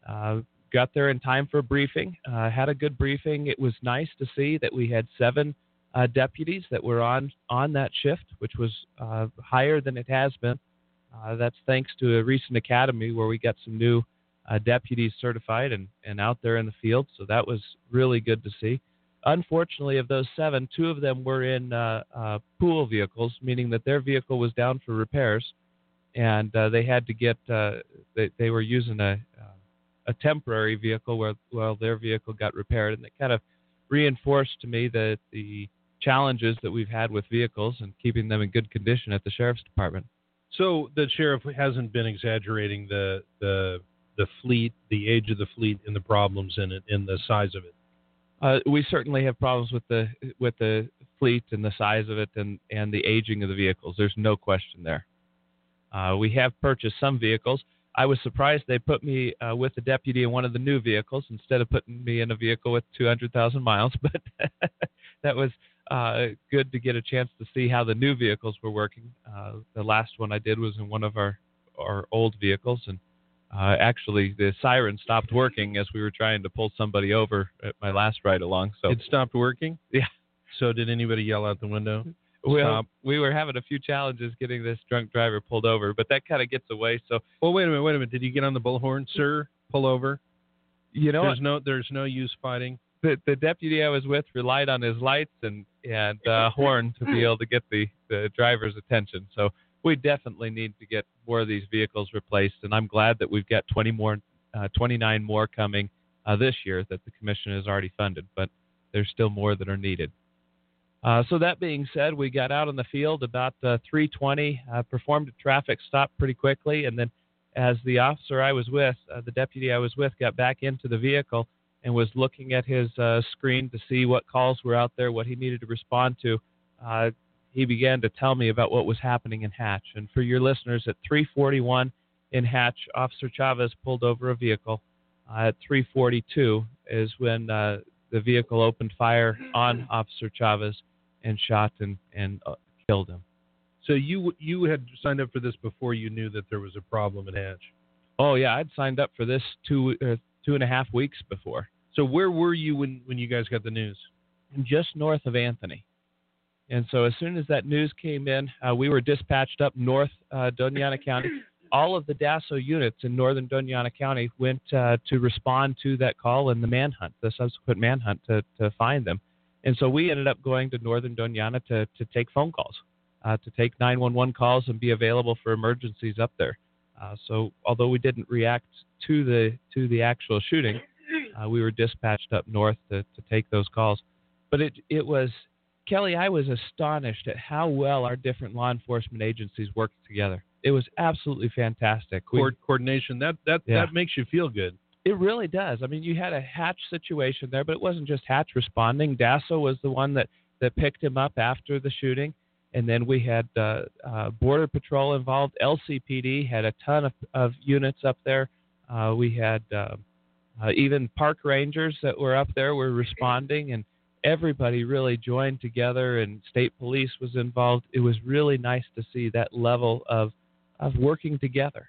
Got there in time for a briefing. Had a good briefing. It was nice to see that we had 7 deputies that were on that shift, which was higher than it has been. That's thanks to a recent academy where we got some new deputies certified and out there in the field. So that was really good to see. Unfortunately, of those 7, 2 of them were in pool vehicles, meaning that their vehicle was down for repairs, and they had to get. They were using a temporary vehicle while their vehicle got repaired, and it kind of reinforced to me that the challenges that we've had with vehicles and keeping them in good condition at the sheriff's department. So the sheriff hasn't been exaggerating the fleet, the age of the fleet, and the problems in it, and the size of it. We certainly have problems with the fleet and the size of it and the aging of the vehicles. There's no question there. We have purchased some vehicles. I was surprised they put me with a deputy in one of the new vehicles instead of putting me in a vehicle with 200,000 miles. But that was good to get a chance to see how the new vehicles were working. The last one I did was in one of our old vehicles, and actually the siren stopped working as we were trying to pull somebody over at my last ride along. So it stopped working? Yeah. So did anybody yell out the window? Well, we were having a few challenges getting this drunk driver pulled over, but that kind of gets away. So, well, wait a minute. Did you get on the bullhorn, sir? Pull over. You know, there's no use fighting. The deputy I was with relied on his lights and horn to be able to get the driver's attention. So we definitely need to get more of these vehicles replaced, and I'm glad that we've got 29 more coming this year that the commission has already funded, but there's still more that are needed. So that being said, we got out on the field about 3:20, performed a traffic stop pretty quickly, and then as the officer I was with, the deputy I was with, got back into the vehicle and was looking at his screen to see what calls were out there, what he needed to respond to, he began to tell me about what was happening in Hatch. And for your listeners, at 3:41 in Hatch, Officer Chavez pulled over a vehicle. At 3:42 is when the vehicle opened fire on Officer Chavez and shot and killed him. So you had signed up for this before you knew that there was a problem in Hatch? Oh, yeah. I'd signed up for this 2.5 weeks before. So where were you when you guys got the news? Just north of Anthony. And so as soon as that news came in, we were dispatched up north Doñana County. All of the DASO units in northern Doñana County went to respond to that call and the subsequent manhunt to find them. And so we ended up going to northern Doñana to take phone calls, to take 911 calls and be available for emergencies up there. So although we didn't react to the actual shooting, we were dispatched up north to take those calls. But it was, Kelly, I was astonished at how well our different law enforcement agencies worked together. It was absolutely fantastic. Coordination, that makes you feel good. It really does. I mean, you had a Hatch situation there, but it wasn't just Hatch responding. DASO was the one that picked him up after the shooting. And then we had Border Patrol involved. LCPD had a ton of units up there. We had even park rangers that were up there were responding, and everybody really joined together, and state police was involved. It was really nice to see that level of working together.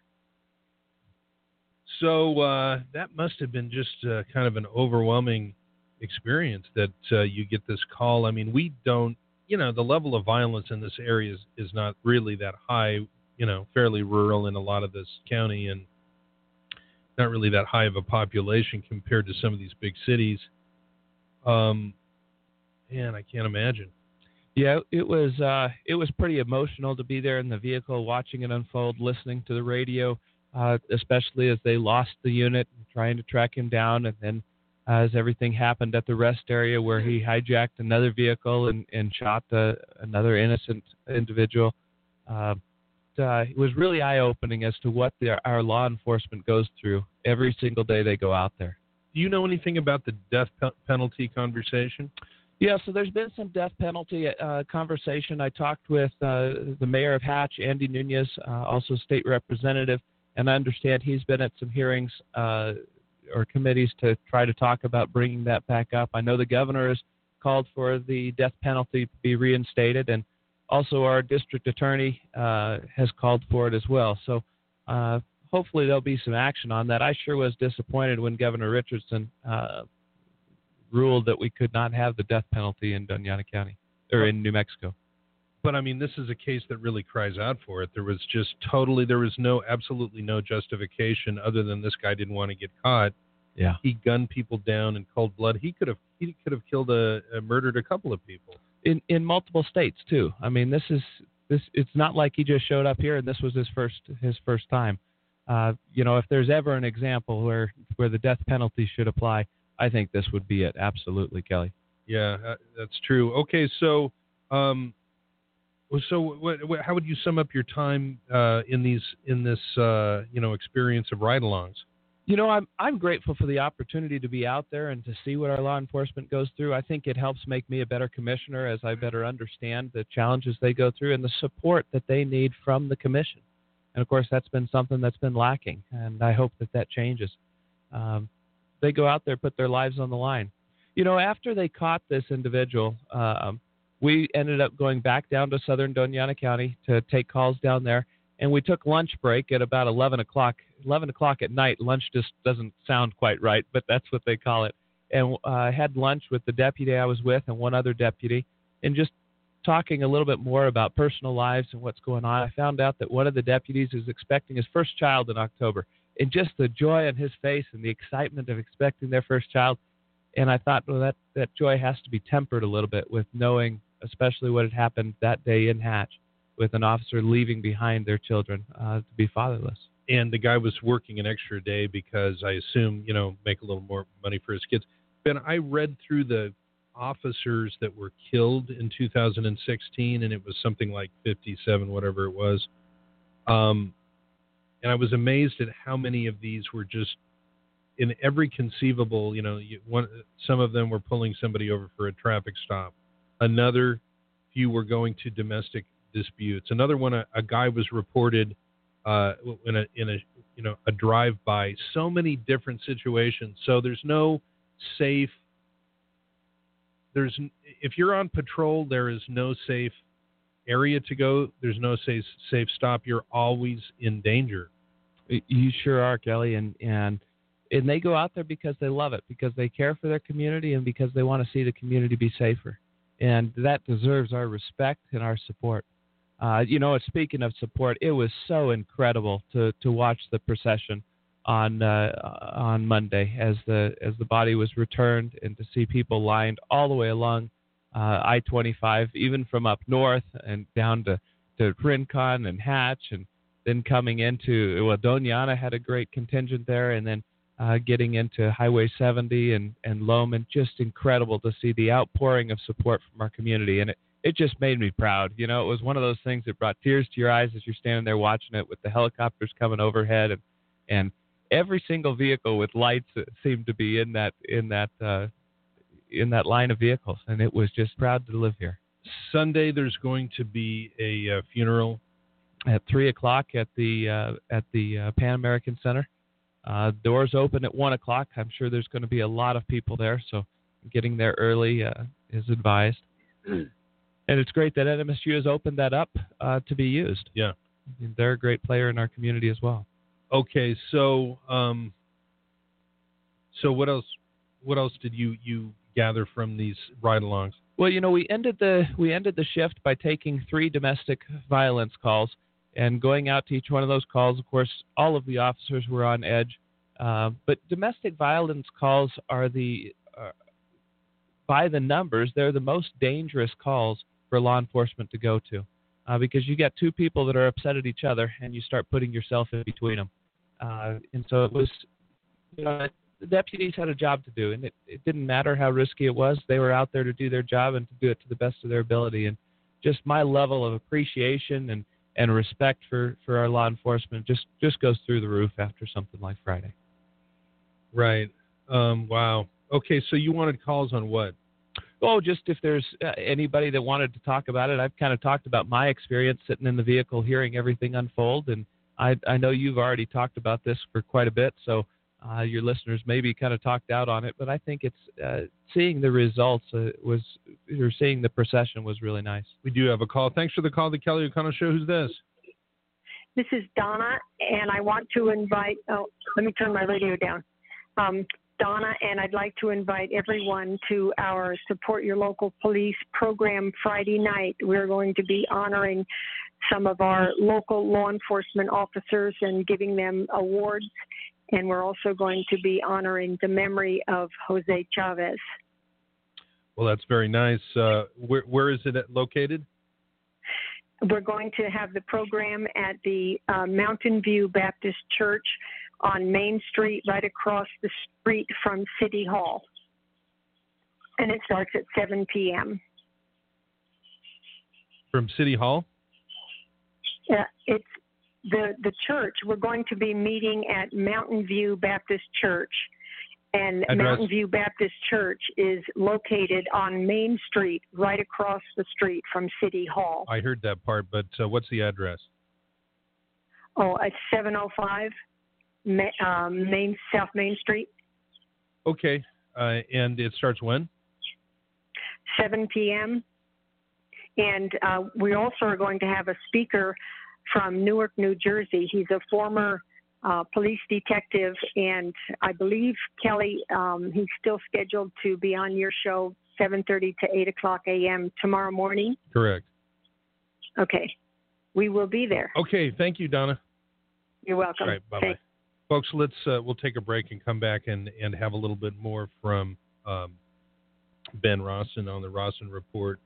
So that must have been just kind of an overwhelming experience that you get this call. I mean, we don't, the level of violence in this area is not really that high, fairly rural in a lot of this county, and not really that high of a population compared to some of these big cities. Man, I can't imagine. Yeah, it was pretty emotional to be there in the vehicle, watching it unfold, listening to the radio, especially as they lost the unit and trying to track him down, and then as everything happened at the rest area where he hijacked another vehicle and shot another innocent individual. It was really eye-opening as to what our law enforcement goes through every single day they go out there. Do you know anything about the death penalty conversation? Yeah, so there's been some death penalty conversation. I talked with the mayor of Hatch, Andy Nunez, also state representative, and I understand he's been at some hearings or committees to try to talk about bringing that back up. I know the governor has called for the death penalty to be reinstated, and also our district attorney has called for it as well. So hopefully there'll be some action on that. I sure was disappointed when Governor Richardson ruled that we could not have the death penalty in Doñana County or in New Mexico. But I mean, this is a case that really cries out for it. There was absolutely no justification other than this guy didn't want to get caught. Yeah. He gunned people down in cold blood. He could have killed murdered a couple of people in multiple states too. I mean, it's not like he just showed up here and this was his first time. If there's ever an example where the death penalty should apply, I think this would be it. Absolutely, Kelly. Yeah, that's true. Okay, so how would you sum up your time in this experience of ride-alongs? I'm grateful for the opportunity to be out there and to see what our law enforcement goes through. I think it helps make me a better commissioner as I better understand the challenges they go through and the support that they need from the commission. And of course, that's been something that's been lacking, and I hope that changes. They go out there, put their lives on the line. After they caught this individual, we ended up going back down to southern Doñana County to take calls down there, and we took lunch break at about 11 o'clock. 11 o'clock at night, lunch just doesn't sound quite right, but that's what they call it. And I had lunch with the deputy I was with and one other deputy, and just talking a little bit more about personal lives and what's going on. I found out that one of the deputies is expecting his first child in October, and just the joy on his face and the excitement of expecting their first child. And I thought, well, that joy has to be tempered a little bit with knowing especially what had happened that day in Hatch with an officer leaving behind their children to be fatherless. And the guy was working an extra day because I assume, make a little more money for his kids. Ben, I read through the officers that were killed in 2016, and it was something like 57, whatever it was. And I was amazed at how many of these were just in every conceivable, some of them were pulling somebody over for a traffic stop. Another few were going to domestic disputes. Another one, a guy was reported in a drive-by. So many different situations. So there's no safe. If you're on patrol, there is no safe area to go. There's no safe stop. You're always in danger. You sure are, Kelly, and they go out there because they love it, because they care for their community, and because they want to see the community be safer. And that deserves our respect and our support. Speaking of support, it was so incredible to watch the procession on Monday as the body was returned, and to see people lined all the way along I-25, even from up north and down to Rincon and Hatch, and then coming into Doñana had a great contingent there, and then getting into Highway 70 and Lowman. Just incredible to see the outpouring of support from our community. And it just made me proud. You know, it was one of those things that brought tears to your eyes as you're standing there watching it with the helicopters coming overhead, and every single vehicle with lights seemed to be in that line of vehicles, and it was just proud to live here. Sunday, there's going to be a funeral at 3:00 at the Pan American Center. Doors open at 1:00. I'm sure there's going to be a lot of people there, so getting there early is advised. And it's great that NMSU has opened that up to be used. Yeah, they're a great player in our community as well. Okay, so what else? What else did you gather from these ride-alongs? Well, you know, we ended the shift by taking 3 domestic violence calls and going out to each one of those calls. Of course, all of the officers were on edge, but domestic violence calls are by the numbers, they're the most dangerous calls for law enforcement to go to, because you get 2 people that are upset at each other, and you start putting yourself in between them. And so it was, you know, the deputies had a job to do, and it didn't matter how risky it was. They were out there to do their job and to do it to the best of their ability. And just my level of appreciation and respect for our law enforcement just goes through the roof after something like Friday. Right. Wow. Okay, so you wanted calls on what? Oh, just if there's anybody that wanted to talk about it. I've kind of talked about my experience sitting in the vehicle, hearing everything unfold, and I know you've already talked about this for quite a bit, so your listeners maybe kind of talked out on it, but I think it's seeing the results seeing the procession was really nice. We do have a call. Thanks for the call, the Kelly O'Connell Show. Who's this? This is Donna, and I want to invite, let me turn my radio down. Donna, and I'd like to invite everyone to our Support Your Local Police program Friday night. We're going to be honoring some of our local law enforcement officers and giving them awards. And we're also going to be honoring the memory of Jose Chavez. Well, that's very nice. Where is it located? We're going to have the program at the Mountain View Baptist Church on Main Street, right across the street from City Hall. And it starts at 7 p.m. From City Hall? It's the church. We're going to be meeting at Mountain View Baptist Church. And Address? Mountain View Baptist Church is located on Main Street, right across the street from City Hall. I heard that part, but what's the address? Oh, it's 705 South Main Street. Okay. And it starts when? 7 p.m. And we also are going to have a speaker from Newark, New Jersey. He's a former police detective, and I believe, Kelly, he's still scheduled to be on your show 7:30 to 8 o'clock a.m. tomorrow morning. Correct. Okay. We will be there. Okay. Thank you, Donna. You're welcome. All right. Bye-bye. Folks, we'll take a break and come back and have a little bit more from Ben Rawson on the Rawson Report.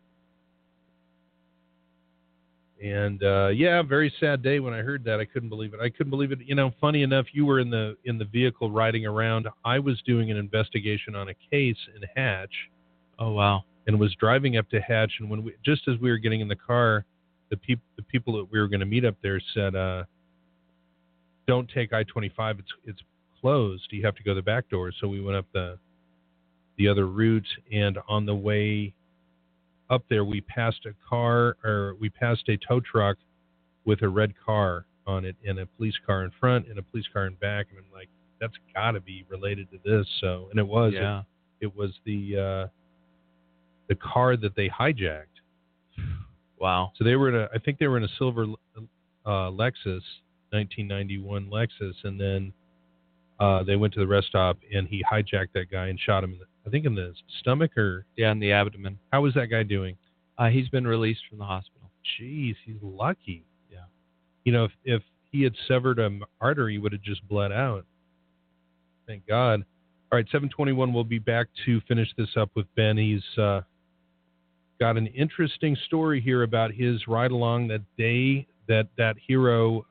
And very sad day when I heard that. I couldn't believe it. You know, funny enough, you were in the vehicle riding around. I was doing an investigation on a case in Hatch. Oh wow! And was driving up to Hatch, and just as we were getting in the car, the people that we were going to meet up there said, "Don't take I-25. It's closed. You have to go the back door." So we went up the other route, and on the way up there, we passed a tow truck with a red car on it and a police car in front and a police car in back. And I'm like, that's got to be related to this. So, and it was. Yeah. It was the car that they hijacked. Wow. So I think they were in a silver Lexus, 1991 Lexus, and then they went to the rest stop, and he hijacked that guy and shot him in the stomach or... Yeah, in the abdomen. How is that guy doing? He's been released from the hospital. Jeez, he's lucky. Yeah. You know, if he had severed an artery, he would have just bled out. Thank God. All right, 7:21, we'll be back to finish this up with Ben. He's got an interesting story here about his ride-along that day that hero,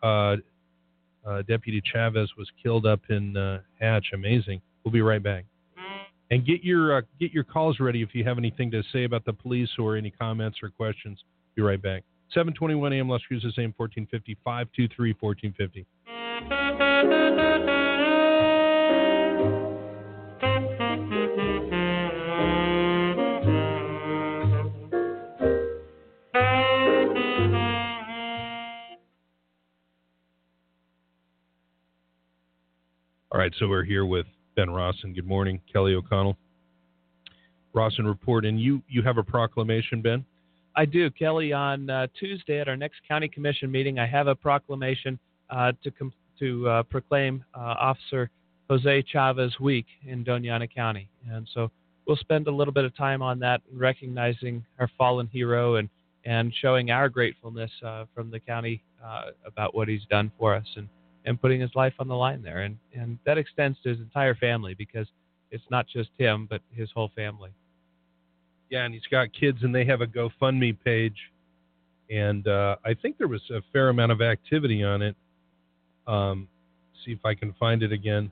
Deputy Chavez, was killed up in Hatch. Amazing. We'll be right back. And get your calls ready if you have anything to say about the police or any comments or questions. Be right back. 7:21 a.m. Las Cruces, AM 1450, 523-1450. All right, so we're here with Ben Rawson. Good morning, Kelly O'Connell. Rawson Report, and you have a proclamation, Ben? I do, Kelly. On Tuesday at our next county commission meeting, I have a proclamation to proclaim Officer Jose Chavez Week in Doña Ana County. And so we'll spend a little bit of time on that, recognizing our fallen hero and showing our gratefulness from the county about what he's done for us and putting his life on the line there. And that extends to his entire family, because it's not just him, but his whole family. Yeah, and he's got kids, and they have a GoFundMe page. And I think there was a fair amount of activity on it. See if I can find it again.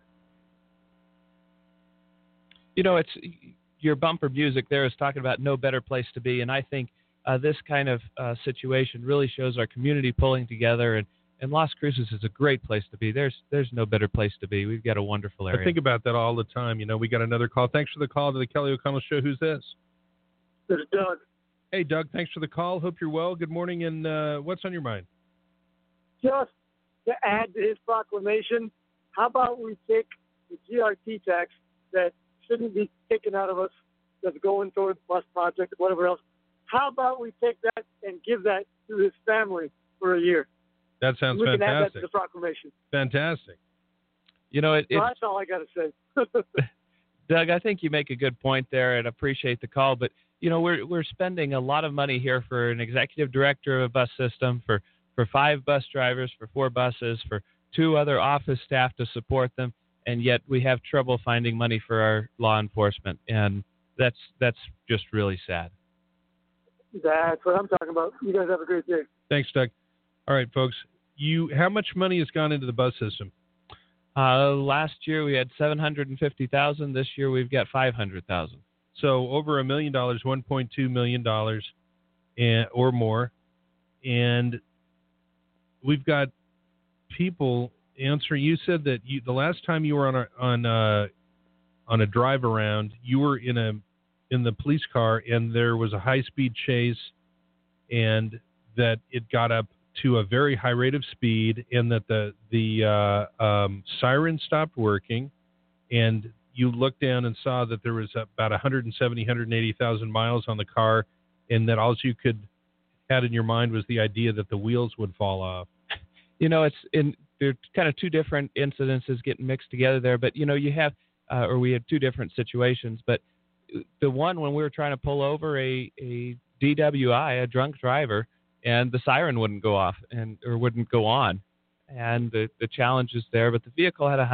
You know, it's your bumper music there is talking about no better place to be. And I think this kind of situation really shows our community pulling together. And Las Cruces is a great place to be. There's no better place to be. We've got a wonderful area. I think about that all the time. You know, we got another call. Thanks for the call to the Kelly O'Connell Show. Who's this? This is Doug. Hey, Doug. Thanks for the call. Hope you're well. Good morning. And what's on your mind? Just to add to his proclamation, how about we take the GRT tax that shouldn't be taken out of us, that's going towards bus project, whatever else. How about we take that and give that to his family for a year? That sounds we fantastic. can add that to the proclamation. Fantastic. You know, so that's all I got to say. Doug, I think you make a good point there, and appreciate the call. But you know, we're spending a lot of money here for an executive director of a bus system, for 5 bus drivers, for 4 buses, for 2 other office staff to support them, and yet we have trouble finding money for our law enforcement, and that's just really sad. That's what I'm talking about. You guys have a great day. Thanks, Doug. All right, folks. How much money has gone into the bus system? Last year we had $750,000. This year we've got $500,000. So over $1 million, $1.2 million, or more, and we've got people answering. You said that the last time you were on a drive around, you were in the police car, and there was a high-speed chase, and that it got up to a very high rate of speed, and that the siren stopped working, and you looked down and saw that there was about 180,000 miles on the car, and that all you had in your mind was the idea that the wheels would fall off. You know, they're kind of 2 different incidences getting mixed together there, but you know, you have, we had 2 different situations, but the one when we were trying to pull over a DWI, a drunk driver, and the siren wouldn't go off or wouldn't go on, and the challenge is there. But the vehicle had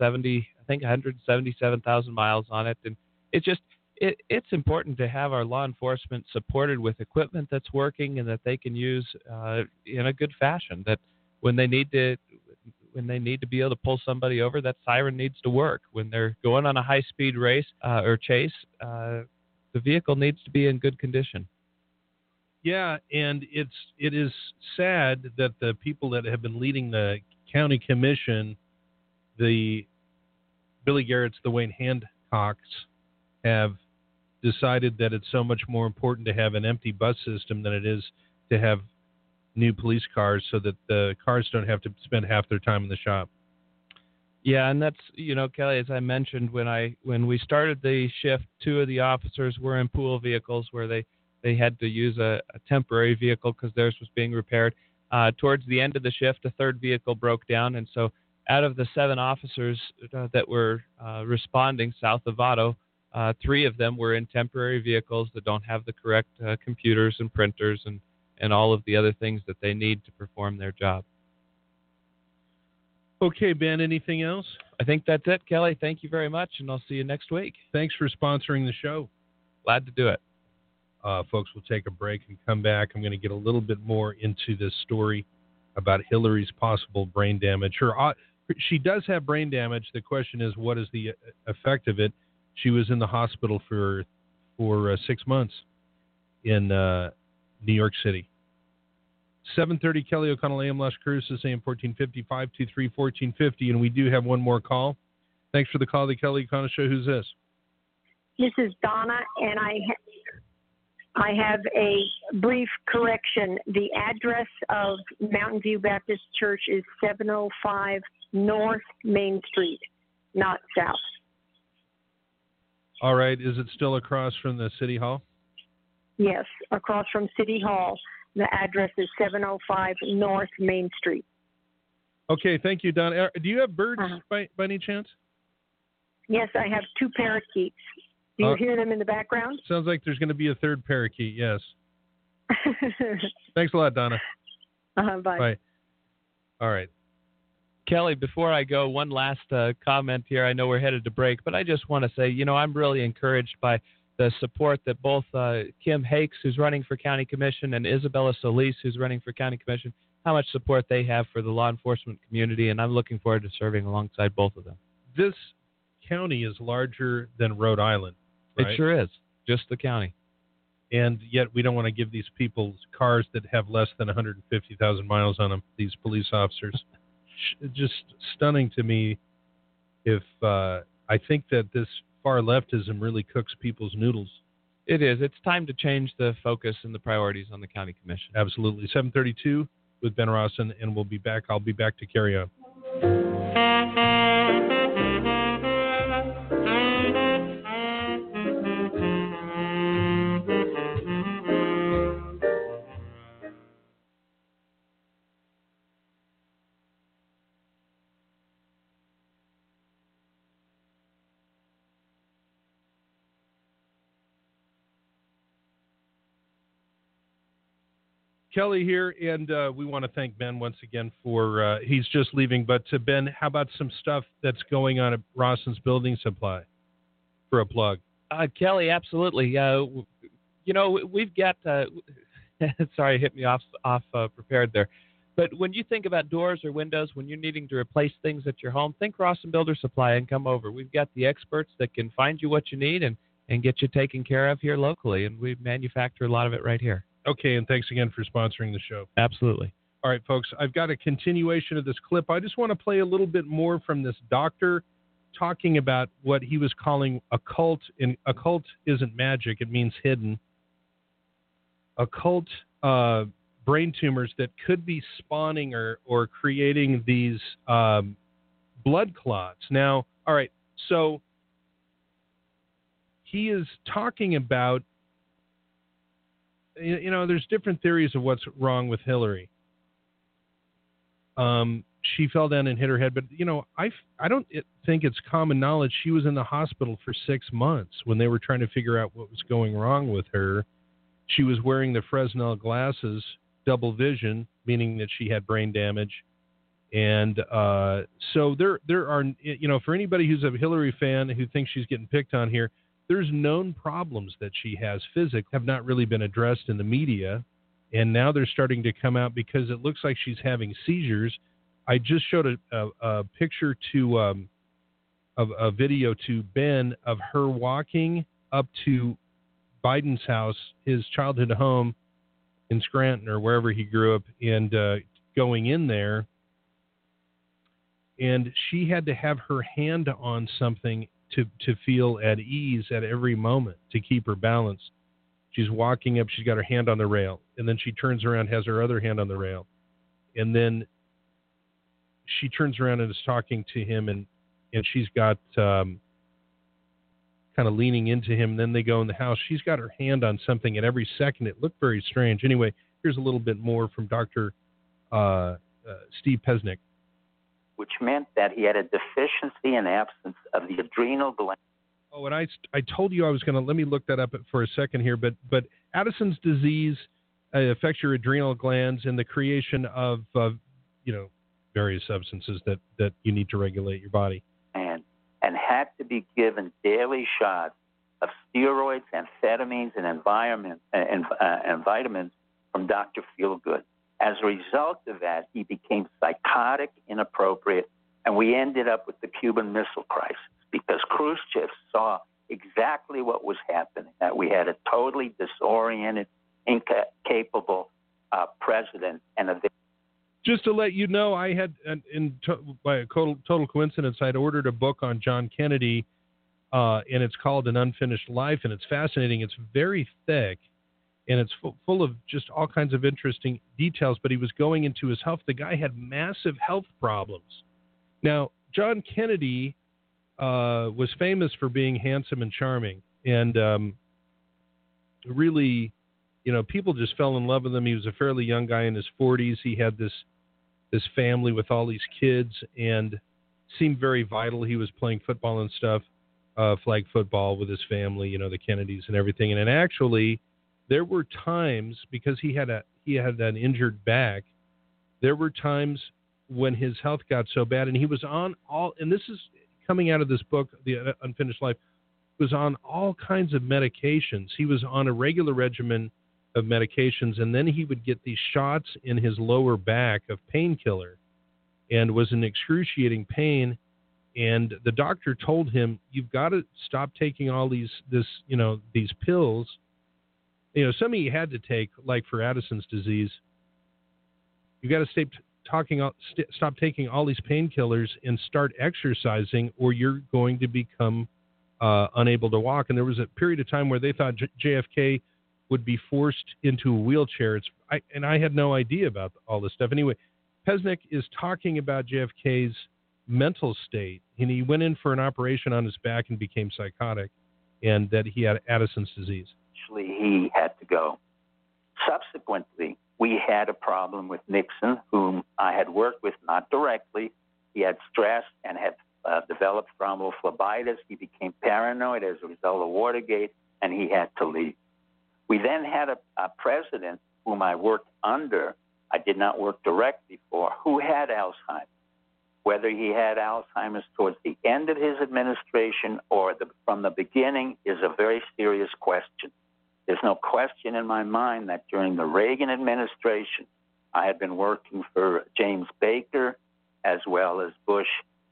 177,000 miles on it, and it's important to have our law enforcement supported with equipment that's working and that they can use in a good fashion. That when they need to be able to pull somebody over, that siren needs to work. When they're going on a high-speed race or chase, the vehicle needs to be in good condition. Yeah, and it is sad that the people that have been leading the county commission, the Billy Garrett's, the Wayne Hancocks, have decided that it's so much more important to have an empty bus system than it is to have new police cars, so that the cars don't have to spend half their time in the shop. Yeah, and that's, you know, Kelly, as I mentioned, when we started the shift, 2 of the officers were in pool vehicles where they had to use a temporary vehicle because theirs was being repaired. Towards the end of the shift, a 3rd vehicle broke down, and so out of the 7 officers that were responding south of Otto, 3 of them were in temporary vehicles that don't have the correct computers and printers and all of the other things that they need to perform their job. Okay, Ben, anything else? I think that's it, Kelly. Thank you very much, and I'll see you next week. Thanks for sponsoring the show. Glad to do it. Folks, we'll take a break and come back. I'm going to get a little bit more into this story about Hillary's possible brain damage. She does have brain damage. The question is, what is the effect of it? She was in the hospital for 6 months in New York City. 7:30, Kelly O'Connell, AM Las Cruces, AM 1450, 523-1450, and we do have one more call. Thanks for the call, the Kelly O'Connell Show. Who's this? This is Donna, and I have a brief correction. The address of Mountain View Baptist Church is 705 North Main Street, not south. All right. Is it still across from the City Hall? Yes, across from City Hall. The address is 705 North Main Street. Okay, thank you, Don. Do you have birds by any chance? Yes, I have 2 parakeets. Do you hear them in the background? Sounds like there's going to be a third parakeet, yes. Thanks a lot, Donna. Bye. Bye. All right. Kelly, before I go, one last comment here. I know we're headed to break, but I just want to say, I'm really encouraged by the support that both Kim Hakes, who's running for county commission, and Isabella Solis, who's running for county commission, how much support they have for the law enforcement community, and I'm looking forward to serving alongside both of them. This county is larger than Rhode Island, right? It sure is, just the county. And yet we don't want to give these people cars that have less than 150,000 miles on them, these police officers. Just stunning to me. If I think that this far leftism really cooks people's noodles. It is. It's time to change the focus and the priorities on the county commission. Absolutely. 7:32 with Ben Rawson, and we'll be back. I'll be back to carry on. Kelly here, and we want to thank Ben once again for, he's just leaving, but Ben, how about some stuff that's going on at Rawson's Building Supply for a plug? Kelly, absolutely. We've got, sorry, hit me off prepared there. But when you think about doors or windows, when you're needing to replace things at your home, think Rawson Builder Supply and come over. We've got the experts that can find you what you need and get you taken care of here locally, and we manufacture a lot of it right here. Okay, and thanks again for sponsoring the show. Absolutely. All right, folks, I've got a continuation of this clip. I just want to play a little bit more from this doctor talking about what he was calling occult. And occult isn't magic, it means hidden. Occult brain tumors that could be spawning or creating these blood clots. Now, all right, so he is talking about, there's different theories of what's wrong with Hillary. She fell down and hit her head, but I don't think it's common knowledge. She was in the hospital for 6 months when they were trying to figure out what was going wrong with her. She was wearing the Fresnel glasses, double vision, meaning that she had brain damage. And so there are, for anybody who's a Hillary fan who thinks she's getting picked on here, there's known problems that she has physically have not really been addressed in the media, and now they're starting to come out because it looks like she's having seizures. I just showed a picture of a video to Ben of her walking up to Biden's house, his childhood home in Scranton or wherever he grew up, and going in there, and she had to have her hand on something to feel at ease at every moment, to keep her balance. She's walking up, she's got her hand on the rail, and then she turns around, has her other hand on the rail, and then she turns around and is talking to him, and she's got kind of leaning into him, and then they go in the house. She's got her hand on something at every second. It looked very strange. Anyway, here's a little bit more from Dr. Steve Pesnick. Which meant that he had a deficiency and absence of the adrenal gland. Oh, and I told you I was going to, let me look that up for a second here, but Addison's disease affects your adrenal glands and the creation of, various substances that you need to regulate your body. And had to be given daily shots of steroids, amphetamines, and vitamins from Dr. Feelgood. As a result of that, he became psychotic, inappropriate, and we ended up with the Cuban Missile Crisis because Khrushchev saw exactly what was happening, that we had a totally disoriented, incapable president. And just to let you know, I had, by a total coincidence, I'd ordered a book on John Kennedy, and it's called An Unfinished Life, and it's fascinating. It's very thick, and it's full of just all kinds of interesting details, but he was going into his health. The guy had massive health problems. Now, John Kennedy was famous for being handsome and charming, and really, people just fell in love with him. He was a fairly young guy in his 40s. He had this family with all these kids and seemed very vital. He was playing football and stuff, flag football with his family, the Kennedys and everything. And actually, there were times, because he had an injured back, there were times when his health got so bad, and he was on all, and this is coming out of this book, The Unfinished Life, was on all kinds of medications. He was on a regular regimen of medications, and then he would get these shots in his lower back of painkiller, and was in excruciating pain. And the doctor told him, "You've got to stop taking all these pills." Some he had to take, like for Addison's disease. You've got to stop taking all these painkillers and start exercising, or you're going to become unable to walk. And there was a period of time where they thought JFK would be forced into a wheelchair. I had no idea about all this stuff. Anyway, Pesnick is talking about JFK's mental state, and he went in for an operation on his back and became psychotic, and that he had Addison's disease. Actually, he had to go. Subsequently, we had a problem with Nixon, whom I had worked with, not directly. He had stress and had developed thrombophlebitis. He became paranoid as a result of Watergate, and he had to leave. We then had a president whom I worked under, I did not work directly for, who had Alzheimer's. Whether he had Alzheimer's towards the end of his administration or from the beginning is a very serious question. There's no question in my mind that during the Reagan administration, I had been working for James Baker as well as Bush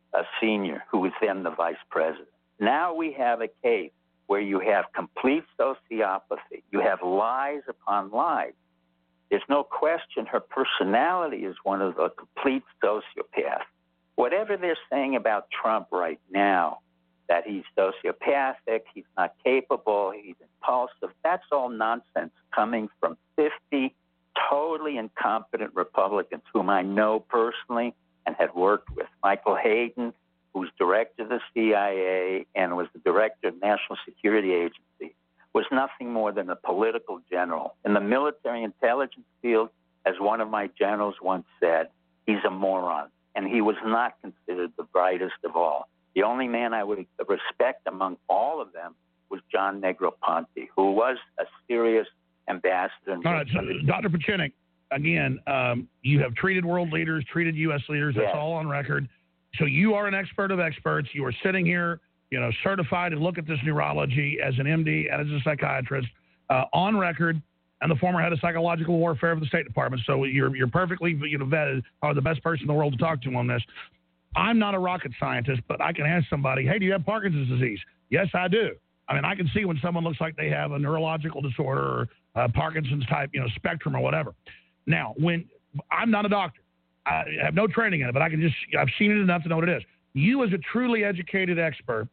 Sr., who was then the vice president. Now we have a case where you have complete sociopathy. You have lies upon lies. There's no question her personality is one of a complete sociopath. Whatever they're saying about Trump right now, that he's sociopathic, he's not capable, he's impulsive, that's all nonsense coming from 50 totally incompetent Republicans whom I know personally and had worked with. Michael Hayden, who's director of the CIA and was the director of the National Security Agency, was nothing more than a political general. In the military intelligence field, as one of my generals once said, he's a moron, and he was not considered the brightest of all. The only man I would respect among all of them was John Negroponte, who was a serious ambassador. All right, so Dr. Pieczenik, again, you have treated world leaders, treated U.S. leaders. That's all on record. So you are an expert of experts. You are sitting here, certified to look at this neurology as an MD and as a psychiatrist, on record, and the former head of psychological warfare of the State Department. So you're perfectly vetted, are the best person in the world to talk to on this. I'm not a rocket scientist, but I can ask somebody, hey, do you have Parkinson's disease? Yes, I do. I mean, I can see when someone looks like they have a neurological disorder or Parkinson's type, spectrum or whatever. Now, when I'm not a doctor, I have no training in it, but I've seen it enough to know what it is. You, as a truly educated expert,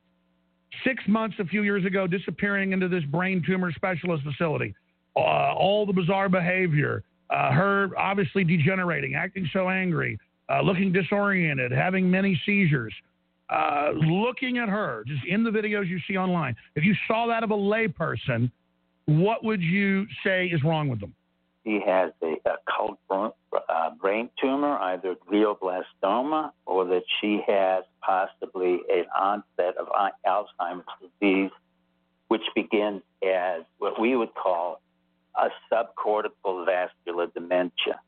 6 months a few years ago, disappearing into this brain tumor specialist facility, all the bizarre behavior, her obviously degenerating, acting so angry, looking disoriented, having many seizures, looking at her, just in the videos you see online. If you saw that of a layperson, what would you say is wrong with them? He has a occult brain tumor, either glioblastoma, or that she has possibly an onset of Alzheimer's disease, which begins as what we would call a subcortical vascular dementia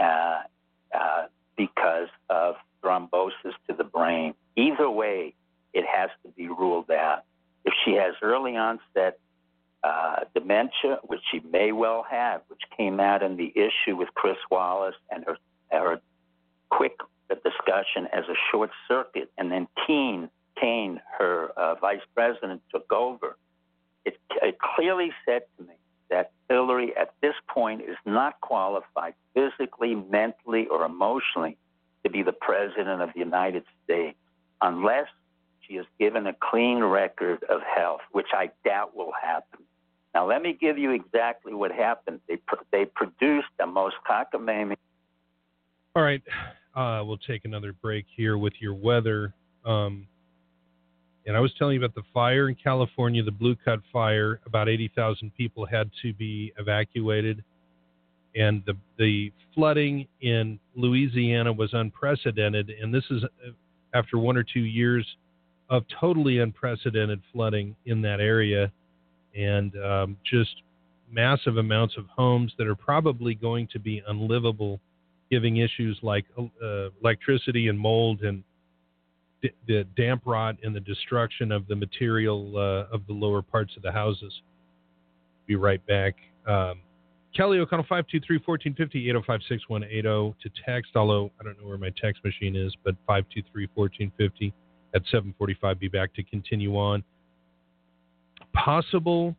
because of thrombosis to the brain. Either way, it has to be ruled out. If she has early onset dementia, which she may well have, which came out in the issue with Chris Wallace and her quick discussion as a short circuit, and then Keene McCain, her vice president, took over, it clearly said to me that Hillary at this point is not qualified physically, mentally, or emotionally to be the president of the United States unless she is given a clean record of health, which I doubt will happen. Now, let me give you exactly what happened. They produced the most cockamamie. All right. We'll take another break here with your weather. And I was telling you about the fire in California, the Blue Cut fire. About 80,000 people had to be evacuated. And the flooding in Louisiana was unprecedented. And this is after 1 or 2 years of totally unprecedented flooding in that area. And just massive amounts of homes that are probably going to be unlivable, giving issues like electricity and mold and the damp rot and the destruction of the material of the lower parts of the houses. Be right back. Kelly O'Connell, 523-1450, 805-6180 to text, although I don't know where my text machine is, but 523-1450 at 7:45. Be back to continue on. Possible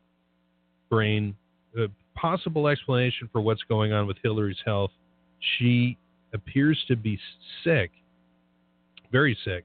explanation for what's going on with Hillary's health. She appears to be sick, very sick.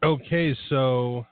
Okay, so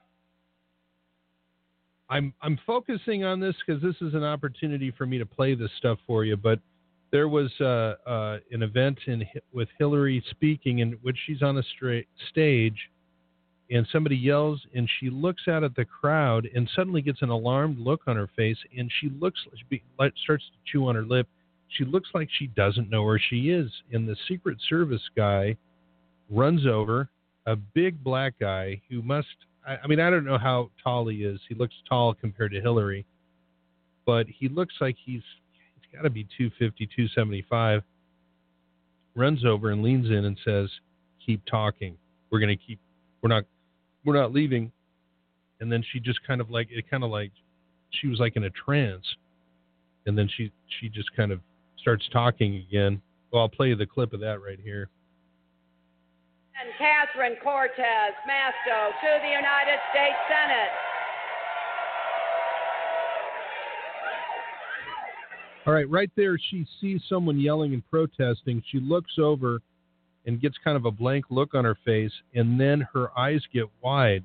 I'm focusing on this because this is an opportunity for me to play this stuff for you. But there was an event with Hillary speaking in which she's on a stage, and somebody yells, and she looks out at the crowd and suddenly gets an alarmed look on her face, and she starts to chew on her lip. She looks like she doesn't know where she is, and the Secret Service guy runs over, a big black guy who I don't know how tall he is. He looks tall compared to Hillary, but he looks like he's got to be 250, 275, runs over and leans in and says, "Keep talking. We're not leaving." And then she just she was like in a trance. And then she just kind of starts talking again. Well, I'll play you the clip of that right here. And Catherine Cortez Masto to the United States Senate. All right, right there, she sees someone yelling and protesting. She looks over and gets kind of a blank look on her face, and then her eyes get wide.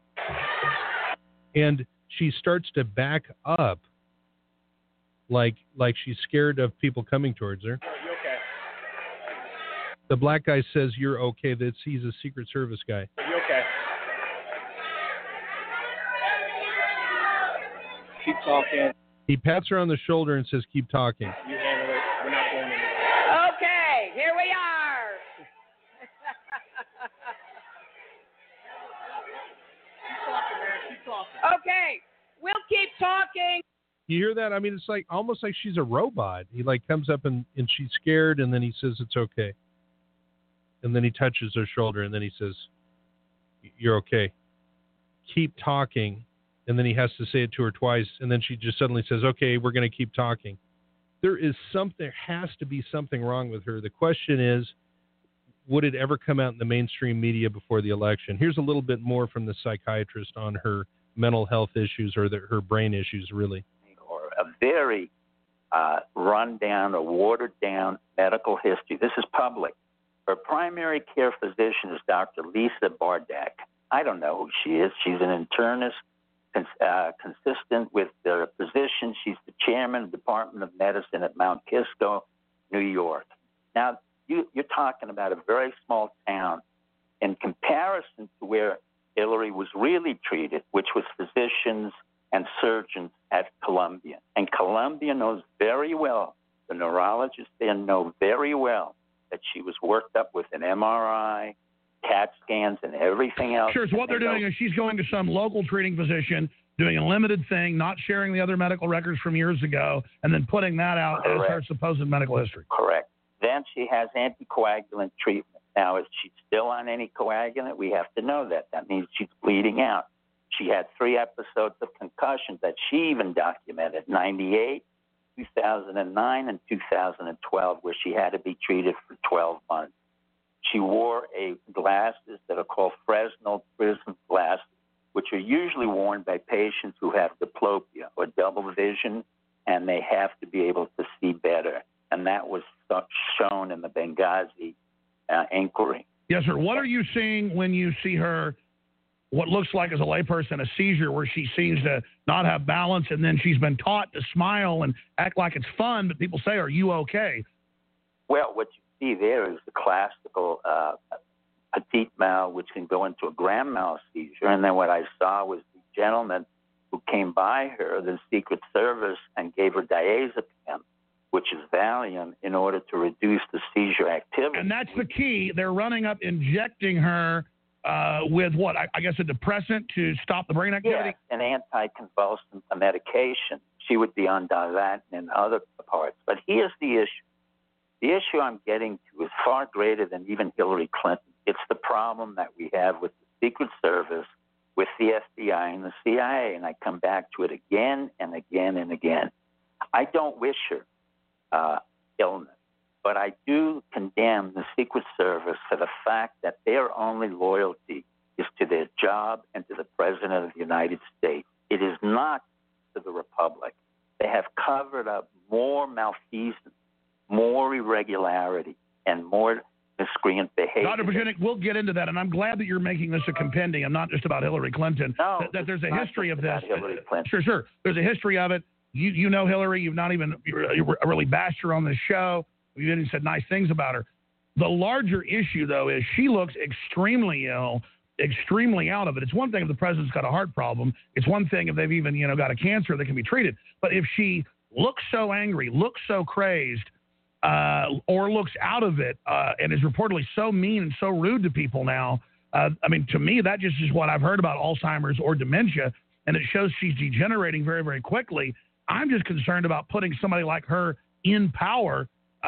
And she starts to back up like she's scared of people coming towards her. Are you okay? The black guy says, "You're okay." He's a Secret Service guy. Are you okay? Keep talking. He pats her on the shoulder and says, "Keep talking." You handle it. We're not going anywhere. Okay, here we are. Keep talking, man. Keep talking. Okay, we'll keep talking. You hear that? I mean, it's like almost like she's a robot. He comes up and she's scared, and then he says, "It's okay." And then he touches her shoulder, and then he says, "You're okay. Keep talking." And then he has to say it to her twice, and then she just suddenly says, "Okay, we're going to keep talking." There has to be something wrong with her. The question is, would it ever come out in the mainstream media before the election? Here's a little bit more from the psychiatrist on her mental health issues, or her brain issues, really. Or a very run-down or watered-down medical history. This is public. Her primary care physician is Dr. Lisa Bardak. I don't know who she is. She's an internist, consistent with the position. She's the chairman of the Department of Medicine at Mount Kisco, New York. Now, you're talking about a very small town in comparison to where Hillary was really treated, which was physicians and surgeons at Columbia. And Columbia knows very well, the neurologists there know very well that she was worked up with an MRI, CAT scans, and everything else. Sure, so what they're doing is she's going to some local treating physician, doing a limited thing, not sharing the other medical records from years ago, and then putting that out as her supposed medical history. Correct. Then she has anticoagulant treatment. Now, is she still on anticoagulant? We have to know that. That means she's bleeding out. She had 3 episodes of concussion that she even documented, 98, 2009, and 2012, where she had to be treated for 12 months. She wore glasses that are called Fresnel prism glasses, which are usually worn by patients who have diplopia or double vision, and they have to be able to see better. And that was shown in the Benghazi inquiry. Yes, sir. What are you seeing when you see her, what looks like as a layperson, a seizure where she seems to not have balance, and then she's been taught to smile and act like it's fun, but people say, "Are you okay?" Well, what you see there is the classical petite mal, which can go into a grand mal seizure. And then what I saw was the gentleman who came by her, the Secret Service, and gave her diazepam, which is Valium, in order to reduce the seizure activity. And that's the key. They're running up, injecting her with what? I guess a depressant to stop the brain activity? Yes, an anticonvulsant medication. She would be on Dilantin and other parts. But here's the issue. The issue I'm getting to is far greater than even Hillary Clinton. It's the problem that we have with the Secret Service, with the FBI and the CIA, and I come back to it again and again and again. I don't wish her illness, but I do condemn the Secret Service for the fact that their only loyalty is to their job and to the President of the United States. It is not to the Republic. They have covered up more malfeasance, more irregularity, and more miscreant behavior. Dr. Pachinek, we'll get into that, and I'm glad that you're making this a compendium, not just about Hillary Clinton. No, that there's a history of this. Hillary Clinton. Sure. There's a history of it. You know Hillary. You've not even really bashed her on this show. You've even said nice things about her. The larger issue, though, is she looks extremely ill, extremely out of it. It's one thing if the president's got a heart problem. It's one thing if they've even, got a cancer that can be treated. But if she looks so angry, looks so crazed, or looks out of it, and is reportedly so mean and so rude to people now, to me, that just is what I've heard about Alzheimer's or dementia, and it shows she's degenerating very, very quickly. I'm just concerned about putting somebody like her in power,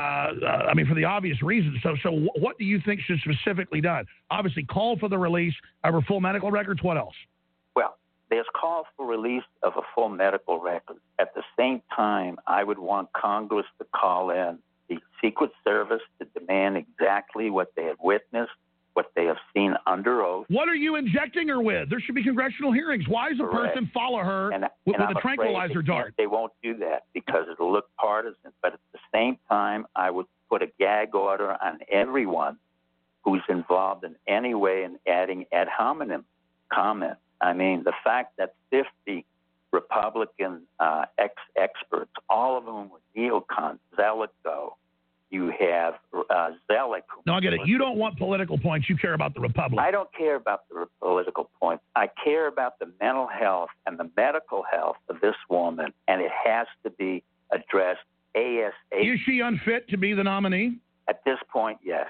for the obvious reasons. So what do you think should specifically done? Obviously, call for the release of her full medical records. What else? Well, there's call for release of a full medical record. At the same time, I would want Congress to call in the Secret Service to demand exactly what they have witnessed, what they have seen under oath. What are you injecting her with? There should be congressional hearings. Why does a person follow her with a tranquilizer dart? They won't do that because it'll look partisan. But at the same time, I would put a gag order on everyone who's involved in any way in adding ad hominem comments. The fact that 50 Republican experts, all of whom were neocons, Zelikow, you have Zellick. No, I get it. You don't want political points. You care about the Republic. I don't care about the political points. I care about the mental health and the medical health of this woman, and it has to be addressed ASAP. Is she unfit to be the nominee? At this point, yes,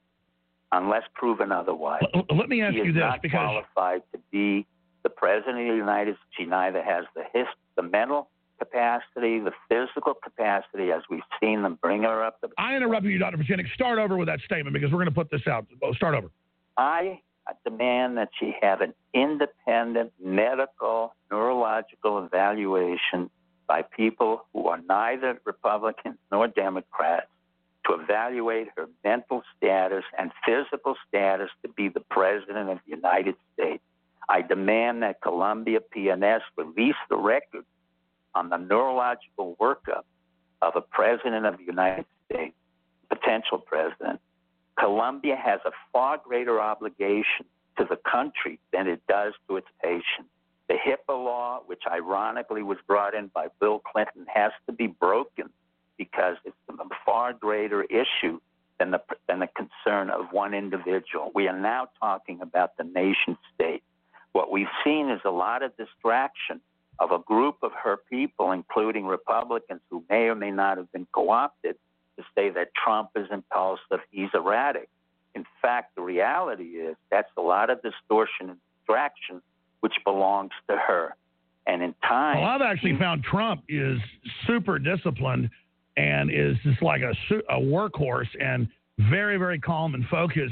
unless proven otherwise. Let me ask you this, because she is not qualified to be the president of the United States. She neither has the mental capacity, the physical capacity, as we've seen them bring her up. I interrupted you, Dr. Pachinek. Start over with that statement because we're going to put this out. Start over. I demand that she have an independent medical, neurological evaluation by people who are neither Republicans nor Democrats to evaluate her mental status and physical status to be the president of the United States. I demand that Columbia PNS release the record on the neurological workup of a president of the United States, potential president. Columbia has a far greater obligation to the country than it does to its patients. The HIPAA law, which ironically was brought in by Bill Clinton, has to be broken because it's a far greater issue than the concern of one individual. We are now talking about the nation state. What we've seen is a lot of distraction of a group of her people, including Republicans who may or may not have been co-opted to say that Trump is impulsive, he's erratic. In fact, the reality is that's a lot of distortion and distraction which belongs to her. And in time... Well, I've actually found Trump is super disciplined and is just like a workhorse and very, very calm and focused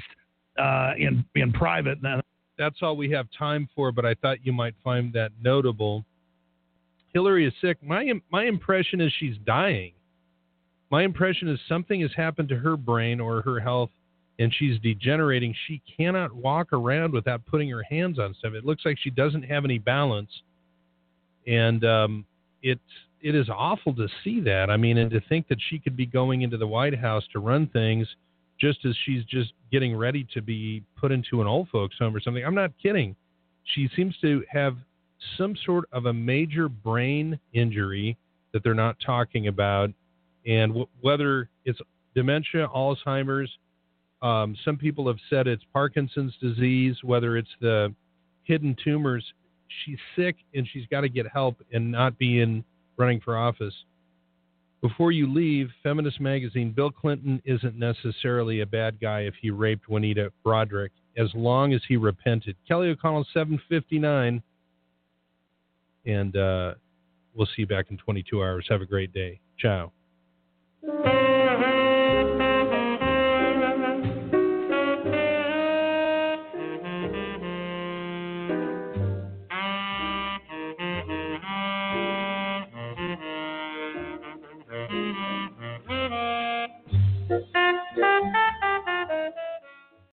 in private. That's all we have time for, but I thought you might find that notable. Hillary is sick. My impression is she's dying. My impression is something has happened to her brain or her health, and she's degenerating. She cannot walk around without putting her hands on stuff. It looks like she doesn't have any balance, and it is awful to see that. And to think that she could be going into the White House to run things just as she's just getting ready to be put into an old folks home or something. I'm not kidding. She seems to have some sort of a major brain injury that they're not talking about, and whether it's dementia, Alzheimer's, some people have said it's Parkinson's disease, whether it's the hidden tumors. She's sick and she's got to get help and not be running for office. Before you leave, Feminist Magazine, Bill Clinton isn't necessarily a bad guy if he raped Juanita Broaddrick, as long as he repented. Kelly O'Connell, 7:59. And we'll see you back in 22 hours. Have a great day. Ciao.